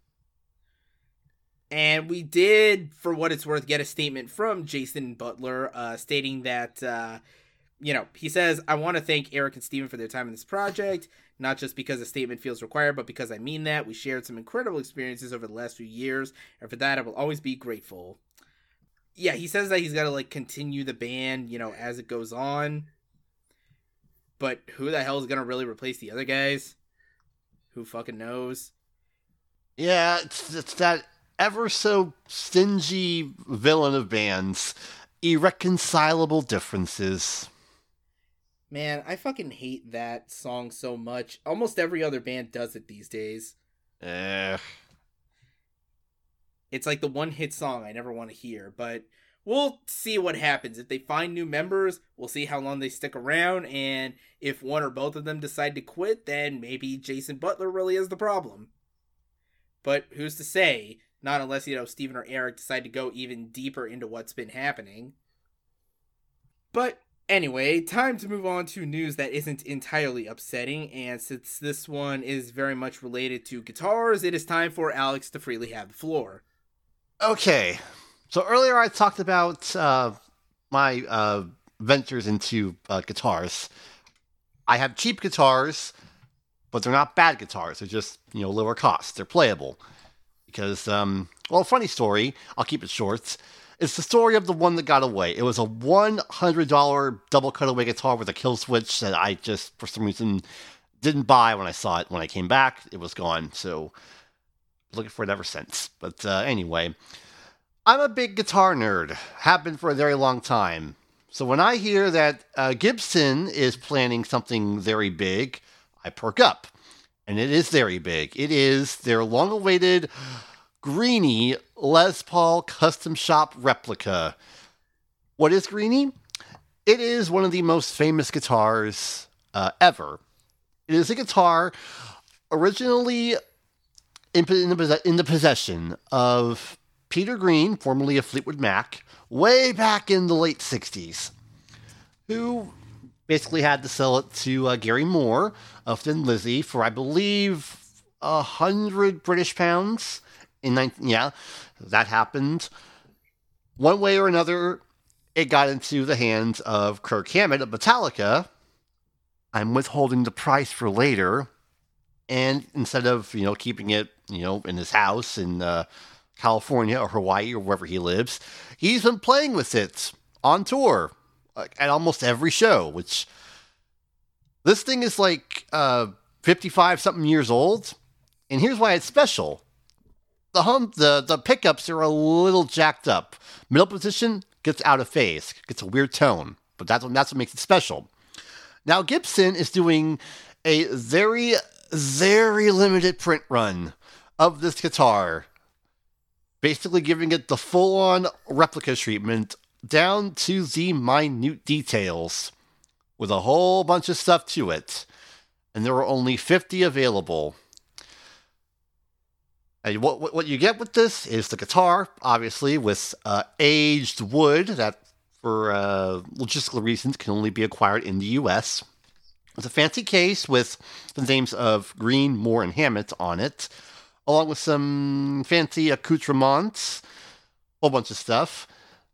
And we did, for what it's worth, get a statement from Jason Butler, uh, stating that, uh, you know, he says, I want to thank Eric and Steven for their time in this project, not just because a statement feels required, but because I mean that. We shared some incredible experiences over the last few years, and for that I will always be grateful. Yeah, he says that he's got to, like, continue the band, you know, as it goes on. But who the hell is going to really replace the other guys? Who fucking knows? Yeah, it's, it's that ever so stingy villain of bands. Irreconcilable differences. Man, I fucking hate that song so much. Almost every other band does it these days. Eh. It's like the one hit song I never want to hear, but we'll see what happens. If they find new members, we'll see how long they stick around, and if one or both of them decide to quit, then maybe Jason Butler really is the problem. But who's to say? Not unless, you know, Steven or Eric decide to go even deeper into what's been happening. But anyway, time to move on to news that isn't entirely upsetting, and since this one is very much related to guitars, it is time for Alex to freely have the floor. Okay, so earlier I talked about uh, my uh, ventures into uh, guitars. I have cheap guitars, but they're not bad guitars. They're just, you know, lower cost. They're playable. Because, um, well, funny story, I'll keep it short. It's the story of the one that got away. It was a one hundred dollars double cutaway guitar with a kill switch that I just, for some reason, didn't buy when I saw it. When I came back, it was gone. So, looking for it ever since. But uh, anyway, I'm a big guitar nerd. Have been for a very long time. So when I hear that uh, Gibson is planning something very big, I perk up. And it is very big. It is their long-awaited Greenie Les Paul Custom Shop Replica. What is Greenie? It is one of the most famous guitars uh, ever. It is a guitar originally in, in, the, in the possession of Peter Green, formerly of Fleetwood Mac, way back in the late sixties, who basically had to sell it to uh, Gary Moore of Thin Lizzy for, I believe, a hundred British pounds. In nineteen yeah, that happened. One way or another, it got into the hands of Kirk Hammett of Metallica. I'm withholding the price for later, and instead of, you know, keeping it, you know, in his house in uh, California or Hawaii or wherever he lives, he's been playing with it on tour at almost every show, which this thing is like uh, fifty-five something years old. And here's why it's special. The hum, the, the pickups are a little jacked up. Middle position gets out of phase, gets a weird tone, but that's what, that's what makes it special. Now Gibson is doing a very, very limited print run of this guitar, basically giving it the full-on replica treatment down to the minute details, with a whole bunch of stuff to it. And there are only fifty available. And what, what you get with this is the guitar, obviously, with uh, aged wood that, for uh, logistical reasons, can only be acquired in the U S. With a fancy case with the names of Green, Moore, and Hammett on it, along with some fancy accoutrements, a whole bunch of stuff.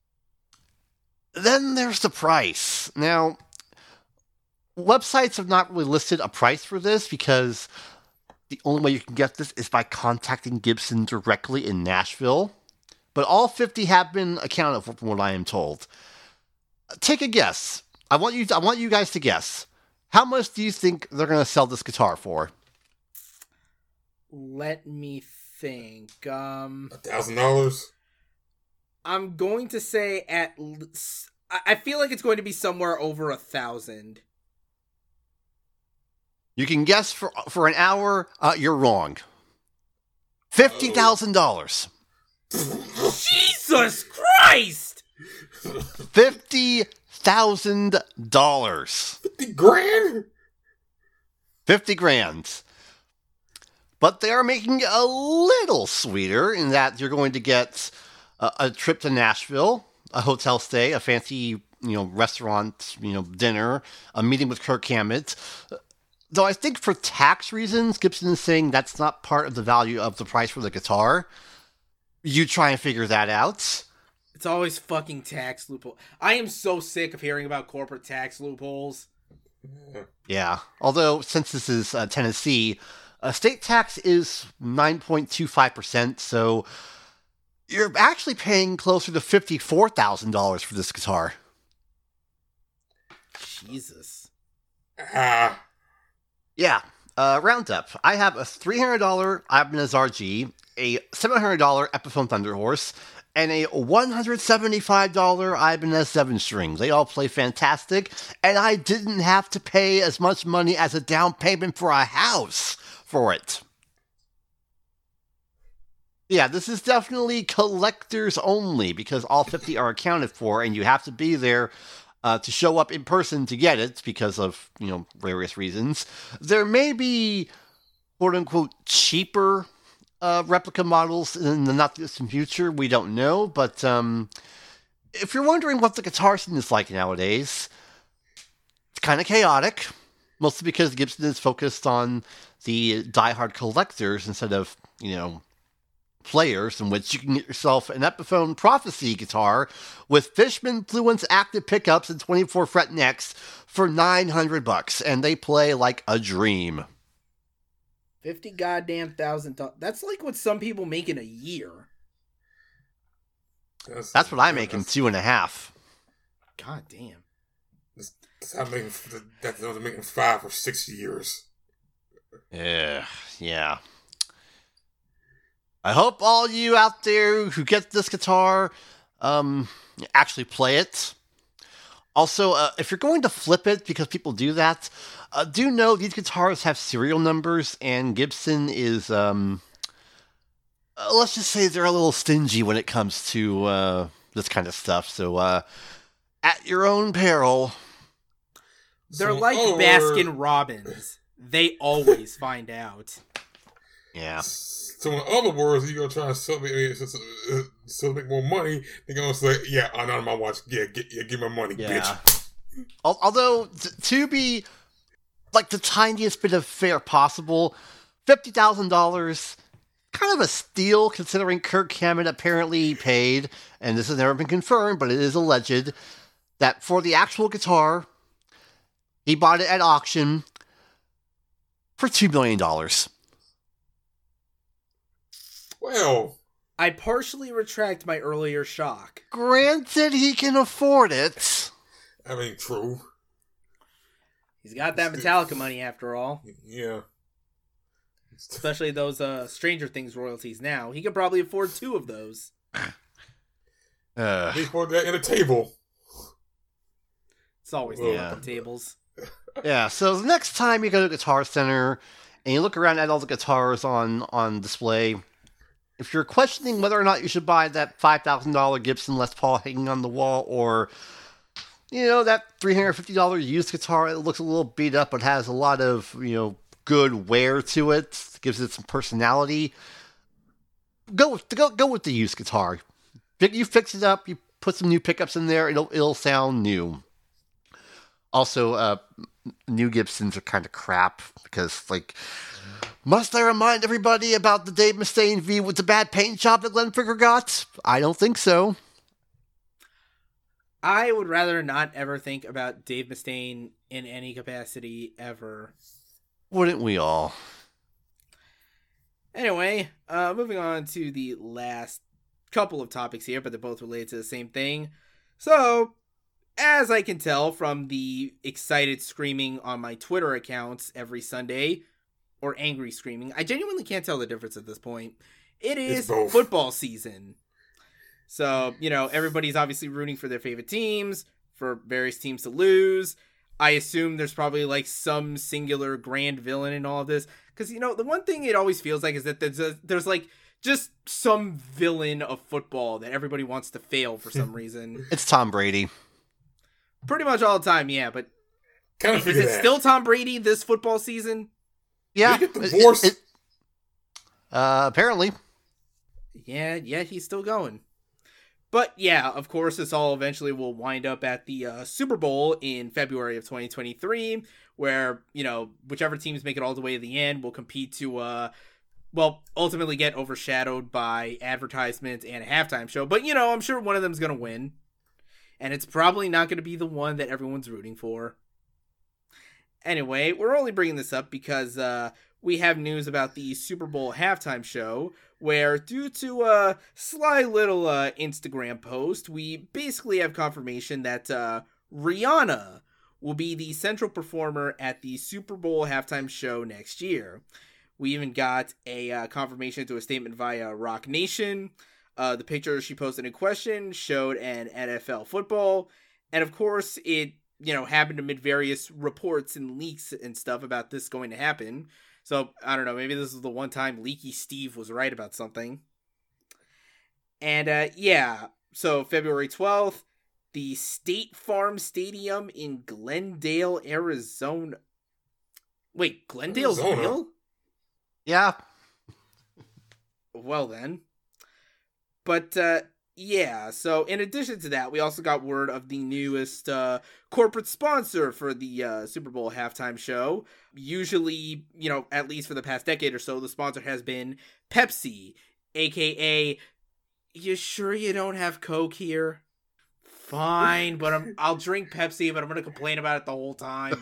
Then there's the price. Now, websites have not really listed a price for this because the only way you can get this is by contacting Gibson directly in Nashville. But all fifty have been accounted for, from what I am told. Take a guess. I want you. To, I want you guys to guess. How much do you think they're going to sell this guitar for? Let me think. Um, A thousand dollars. I'm going to say at. I feel like it's going to be somewhere over a thousand. You can guess for for an hour. Uh, you're wrong. Fifty thousand dollars. Jesus Christ! Fifty thousand dollars. Fifty grand. Fifty grand. But they are making it a little sweeter in that you're going to get a, a trip to Nashville, a hotel stay, a fancy, you know, restaurant, you know, dinner, a meeting with Kirk Hammett. Though I think for tax reasons, Gibson is saying that's not part of the value of the price for the guitar. You try and figure that out. It's always fucking tax loophole. I am so sick of hearing about corporate tax loopholes. Yeah. Although, since this is uh, Tennessee, uh, state tax is nine point two five percent, so you're actually paying closer to fifty-four thousand dollars for this guitar. Jesus. Ah. Yeah. Uh, round up. I have a three hundred dollars Ibanez R G, a seven hundred dollars Epiphone Thunderhorse, and a one hundred seventy-five dollars Ibanez seven string. They all play fantastic, and I didn't have to pay as much money as a down payment for a house for it. Yeah, this is definitely collectors only, because all fifty are accounted for, and you have to be there uh, to show up in person to get it, because of, you know, various reasons. There may be, quote-unquote, cheaper Uh, replica models in the not-distant future. We don't know, but um, if you're wondering what the guitar scene is like nowadays, it's kind of chaotic, mostly because Gibson is focused on the die-hard collectors instead of, you know, players, in which you can get yourself an Epiphone Prophecy guitar with Fishman Fluence active pickups and twenty-four fret necks for nine hundred bucks, and they play like a dream. Fifty goddamn thousand dollars. That's like what some people make in a year. That's, That's what I yeah, make in that's- two and a half. God damn. That's, that's how I'm making. That's what I'm making five or six years. Yeah, yeah. I hope all you out there who get this guitar um, actually play it. Also, uh, if you're going to flip it, because people do that, uh, do know these guitars have serial numbers, and Gibson is, um, uh, let's just say they're a little stingy when it comes to uh, this kind of stuff. So, uh, at your own peril. They're So, like oh, Baskin Robbins. They always find out. Yeah. So in other words, you're gonna try to sell me, uh, sell make more money. They're gonna say, "Yeah, I'm not on my watch. Yeah, get, yeah, give my money, Yeah. bitch." Al- Although, t- to be like the tiniest bit of fair possible, fifty thousand dollars, kind of a steal considering Kirk Hammett apparently paid, and this has never been confirmed, but it is alleged, that for the actual guitar, he bought it at auction for two million dollars. Well, I partially retract my earlier shock. Granted, he can afford it. I mean, true. He's got that Metallica money after all. Yeah. Especially those uh, Stranger Things royalties now. He could probably afford two of those. Uh, They put that in a table. It's always Well, the yeah. fucking tables. Yeah, so the next time you go to Guitar Center and you look around at all the guitars on, on display, if you're questioning whether or not you should buy that five thousand dollars Gibson Les Paul hanging on the wall, or, you know, that three hundred fifty dollars used guitar that looks a little beat up but has a lot of, you know, good wear to it, gives it some personality, go with, go, go with the used guitar. You fix it up, you put some new pickups in there, it'll, it'll sound new. Also, uh, new Gibsons are kind of crap, because, like, must I remind everybody about the Dave Mustaine V with the bad paint job that Glenn Fricker got? I don't think so. I would rather not ever think about Dave Mustaine in any capacity ever. Wouldn't we all? Anyway, uh, moving on to the last couple of topics here, but they're both related to the same thing. So, as I can tell from the excited screaming on my Twitter accounts every Sunday, or angry screaming, I genuinely can't tell the difference at this point. It It's is both. football season. So, you know, everybody's obviously rooting for their favorite teams, for various teams to lose. I assume there's probably like some singular grand villain in all of this. Because, you know, the one thing it always feels like is that there's, a, there's like just some villain of football that everybody wants to fail for some reason. It's Tom Brady. Pretty much all the time, yeah. But Kind of is figure it that. still Tom Brady this football season? Yeah. Did he get it- divorced? it- it- uh, apparently. Yeah, yeah, he's still going. But yeah, of course, this all eventually will wind up at the uh, Super Bowl in February of twenty twenty-three, where, you know, whichever teams make it all the way to the end will compete to, uh, well, ultimately get overshadowed by advertisements and a halftime show. But, you know, I'm sure one of them's going to win. And it's probably not going to be the one that everyone's rooting for. Anyway, we're only bringing this up because uh, we have news about the Super Bowl halftime show, where due to a sly little uh, Instagram post, we basically have confirmation that uh, Rihanna will be the central performer at the Super Bowl halftime show next year. We even got a uh, confirmation to a statement via Rock Nation. Uh, the picture she posted in question showed an N F L football, and of course it, you know, happened amid various reports and leaks and stuff about this going to happen. So, I don't know, maybe this is the one time Leaky Steve was right about something. And, uh, yeah, so February twelfth, the State Farm Stadium in Glendale, Arizona. Wait, Glendale's Arizona? real? Yeah. Well then. But, uh, yeah, so in addition to that, we also got word of the newest uh, corporate sponsor for the uh, Super Bowl halftime show. Usually, you know, at least for the past decade or so, the sponsor has been Pepsi, aka, you sure you don't have Coke here? Fine, but I'm, I'll drink Pepsi, but I'm going to complain about it the whole time.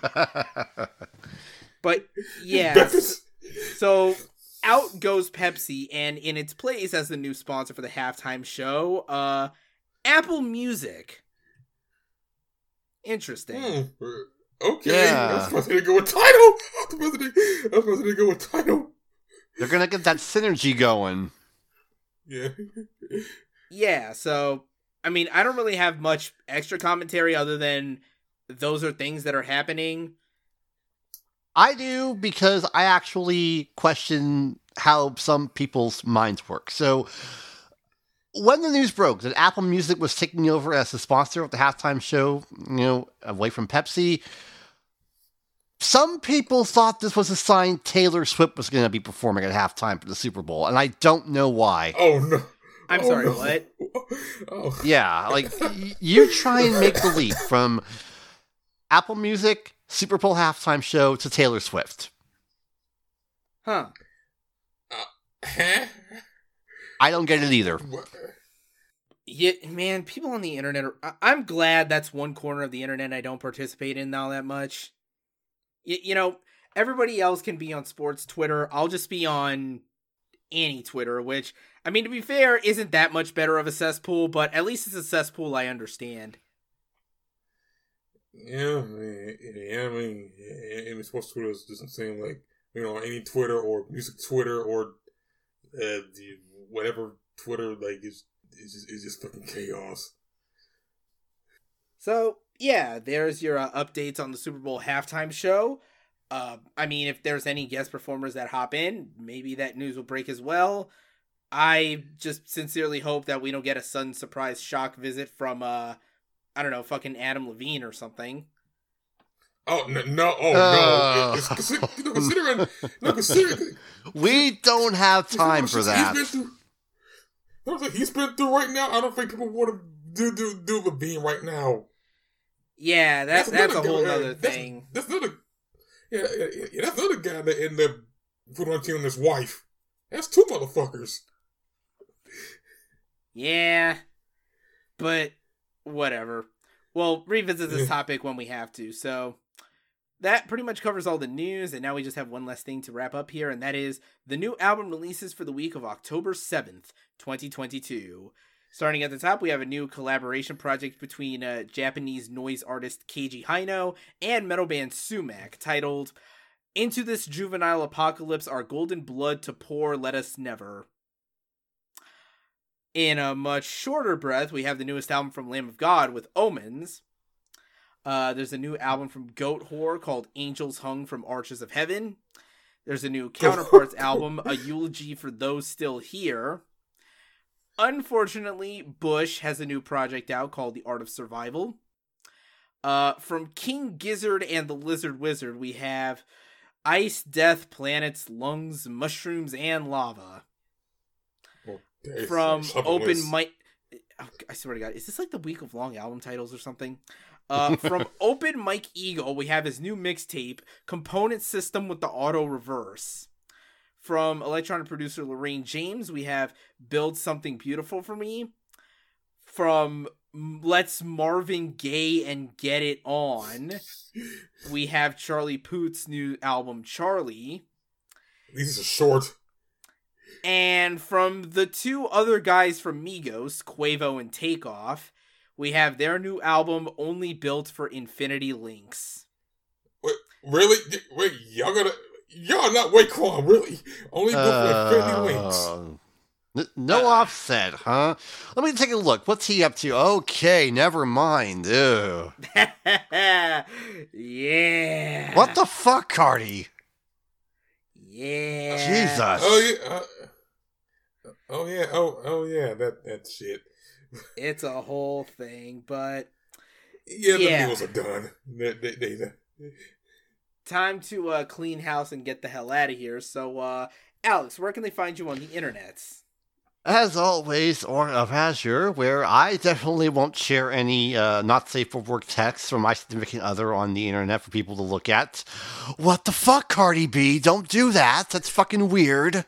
But, yeah, so out goes Pepsi, and in its place as the new sponsor for the halftime show, uh, Apple Music. Interesting. Hmm. Okay, Yeah. I was supposed to go with Tidal. I was supposed to, I was supposed to go with Tidal. They're gonna get that synergy going. Yeah. Yeah, so, I mean, I don't really have much extra commentary other than those are things that are happening. I do, because I actually question how some people's minds work. So, when the news broke that Apple Music was taking over as the sponsor of the halftime show, you know, away from Pepsi, some people thought this was a sign Taylor Swift was going to be performing at halftime for the Super Bowl, and I don't know why. Oh, no. I'm oh, sorry, no. what? Oh. Yeah, like, y- you try and make the leap from Apple Music, Super Bowl halftime show to Taylor Swift. Huh. Huh? I don't get it either. What? Yeah, man, people on the internet are... I- I'm glad that's one corner of the internet I don't participate in all that much. Y- you know, everybody else can be on sports Twitter. I'll just be on any Twitter, which, I mean, to be fair, isn't that much better of a cesspool, but at least it's a cesspool I understand. Yeah, man. Yeah, I mean, yeah, and sports Twitter is just saying, like, you know, any Twitter or music Twitter or uh, the whatever Twitter, like, is is just, is just fucking chaos. So, yeah, there's your uh, updates on the Super Bowl halftime show. Uh, I mean, if there's any guest performers that hop in, maybe that news will break as well. I just sincerely hope that we don't get a sudden surprise shock visit from, uh, I don't know, fucking Adam Levine or something. Oh, no, no oh, Oh. no. It's, it's, you know, considering, no, considering, We don't have time for that. He's been through, no, he's been through right now. I don't think people want to do, do, do Levine right now. Yeah, that, that's, a whole guy- other that's- thing. That's another, yeah, yeah, yeah, that's another guy that ended up put on team his wife. That's two motherfuckers. Yeah, but whatever. We'll revisit this Yeah. topic when we have to. So that pretty much covers all the news, and now we just have one last thing to wrap up here, and that is the new album releases for the week of October seventh, twenty twenty-two. Starting at the top, we have a new collaboration project between uh, Japanese noise artist Keiji Haino and metal band Sumac, titled Into This Juvenile Apocalypse Our Golden Blood to Pour Let Us Never. In a much shorter breath, we have the newest album from Lamb of God with Omens. Uh, there's a new album from Goat Whore called Angels Hung from Arches of Heaven. There's a new Counterparts album, A Eulogy for Those Still Here. Unfortunately, Bush has a new project out called The Art of Survival. Uh, from King Gizzard and the Lizard Wizard, we have Ice, Death, Planets, Lungs, Mushrooms, and Lava. Oh, damn, From something Open was- Mic... oh, I swear to God, is this like the week of long album titles or something? Uh, from Open Mike Eagle, we have his new mixtape, Component System with the Auto Reverse. From electronic producer Lorraine James, we have Build Something Beautiful for Me. From Let's Marvin Gaye and Get It On, we have Charlie Puth's new album, Charlie. These are short. And from the two other guys from Migos, Quavo and Takeoff, we have their new album, Only Built for Infinity Links. Wait, really? Wait, y'all gonna... Y'all not Raekwon, really? Only Built Uh, for Infinity Links. N- no uh, Offset, huh? Let me take a look. What's he up to? Okay, never mind. Ew. Yeah. What the fuck, Cardi? Yeah. Jesus. Oh, yeah. Uh, oh, yeah. Oh, oh, yeah. That, that shit. It's a whole thing, but... Yeah, the yeah. meals are done. They, they, they, they. Time to uh, clean house and get the hell out of here. So, uh, Alex, where can they find you on the internets? As always, Orn of Azure, where I definitely won't share any uh, not safe for work texts from my significant other on the internet for people to look at. What the fuck, Cardi B? Don't do that. That's fucking weird.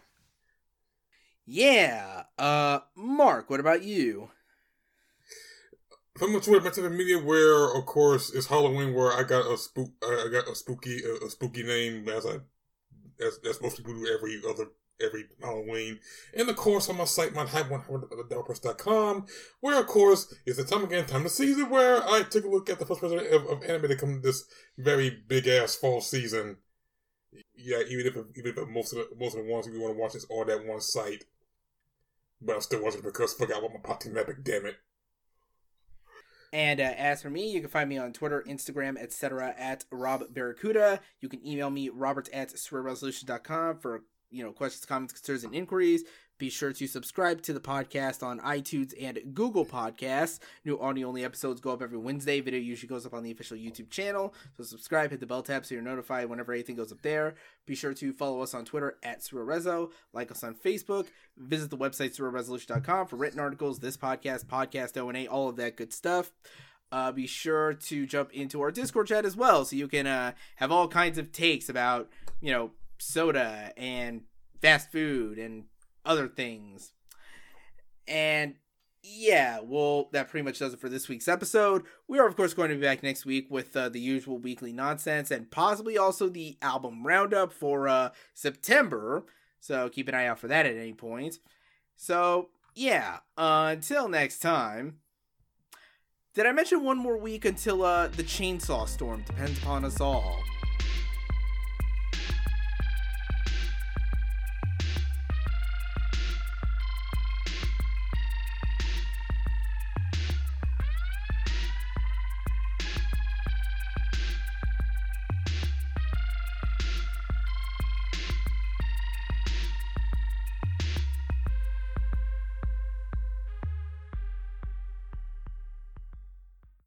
Yeah. Uh, Mark, what about you? From the Twitter, Metro Media, where of course it's Halloween, where I got a spook, uh, I got a spooky, uh, a spooky name as I, as as most people do every other every Halloween. And of course on my site, my hype one hundred developers dot com, where of course it's the time again, time of the season where I took a look at the first president of, of anime to come this very big ass fall season. Yeah, even if even if most of the most of the ones we want to watch is on that one site, but I'm still watching because I forgot what my pot team epic. Damn it. And uh, as for me, you can find me on Twitter, Instagram, et cetera at Rob Barracuda. You can email me, robert at surreal resolution dot com for, you know, questions, comments, concerns, and inquiries. Be sure to subscribe to the podcast on iTunes and Google Podcasts. New audio-only episodes go up every Wednesday. Video usually goes up on the official YouTube channel. So subscribe, hit the bell tab so you're notified whenever anything goes up there. Be sure to follow us on Twitter at SurrealRezo. Like us on Facebook. Visit the website surreal resolution dot com for written articles, this podcast, podcast O and A, all of that good stuff. Uh, be sure to jump into our Discord chat as well so you can uh, have all kinds of takes about, you know, soda and fast food and other things. And yeah, well, that pretty much does it for this week's episode. We are, of course, going to be back next week with uh, the usual weekly nonsense and possibly also the album roundup for uh, September. So keep an eye out for that at any point. So yeah, uh, until next time. Did I mention one more week until uh, the chainsaw storm depends upon us all?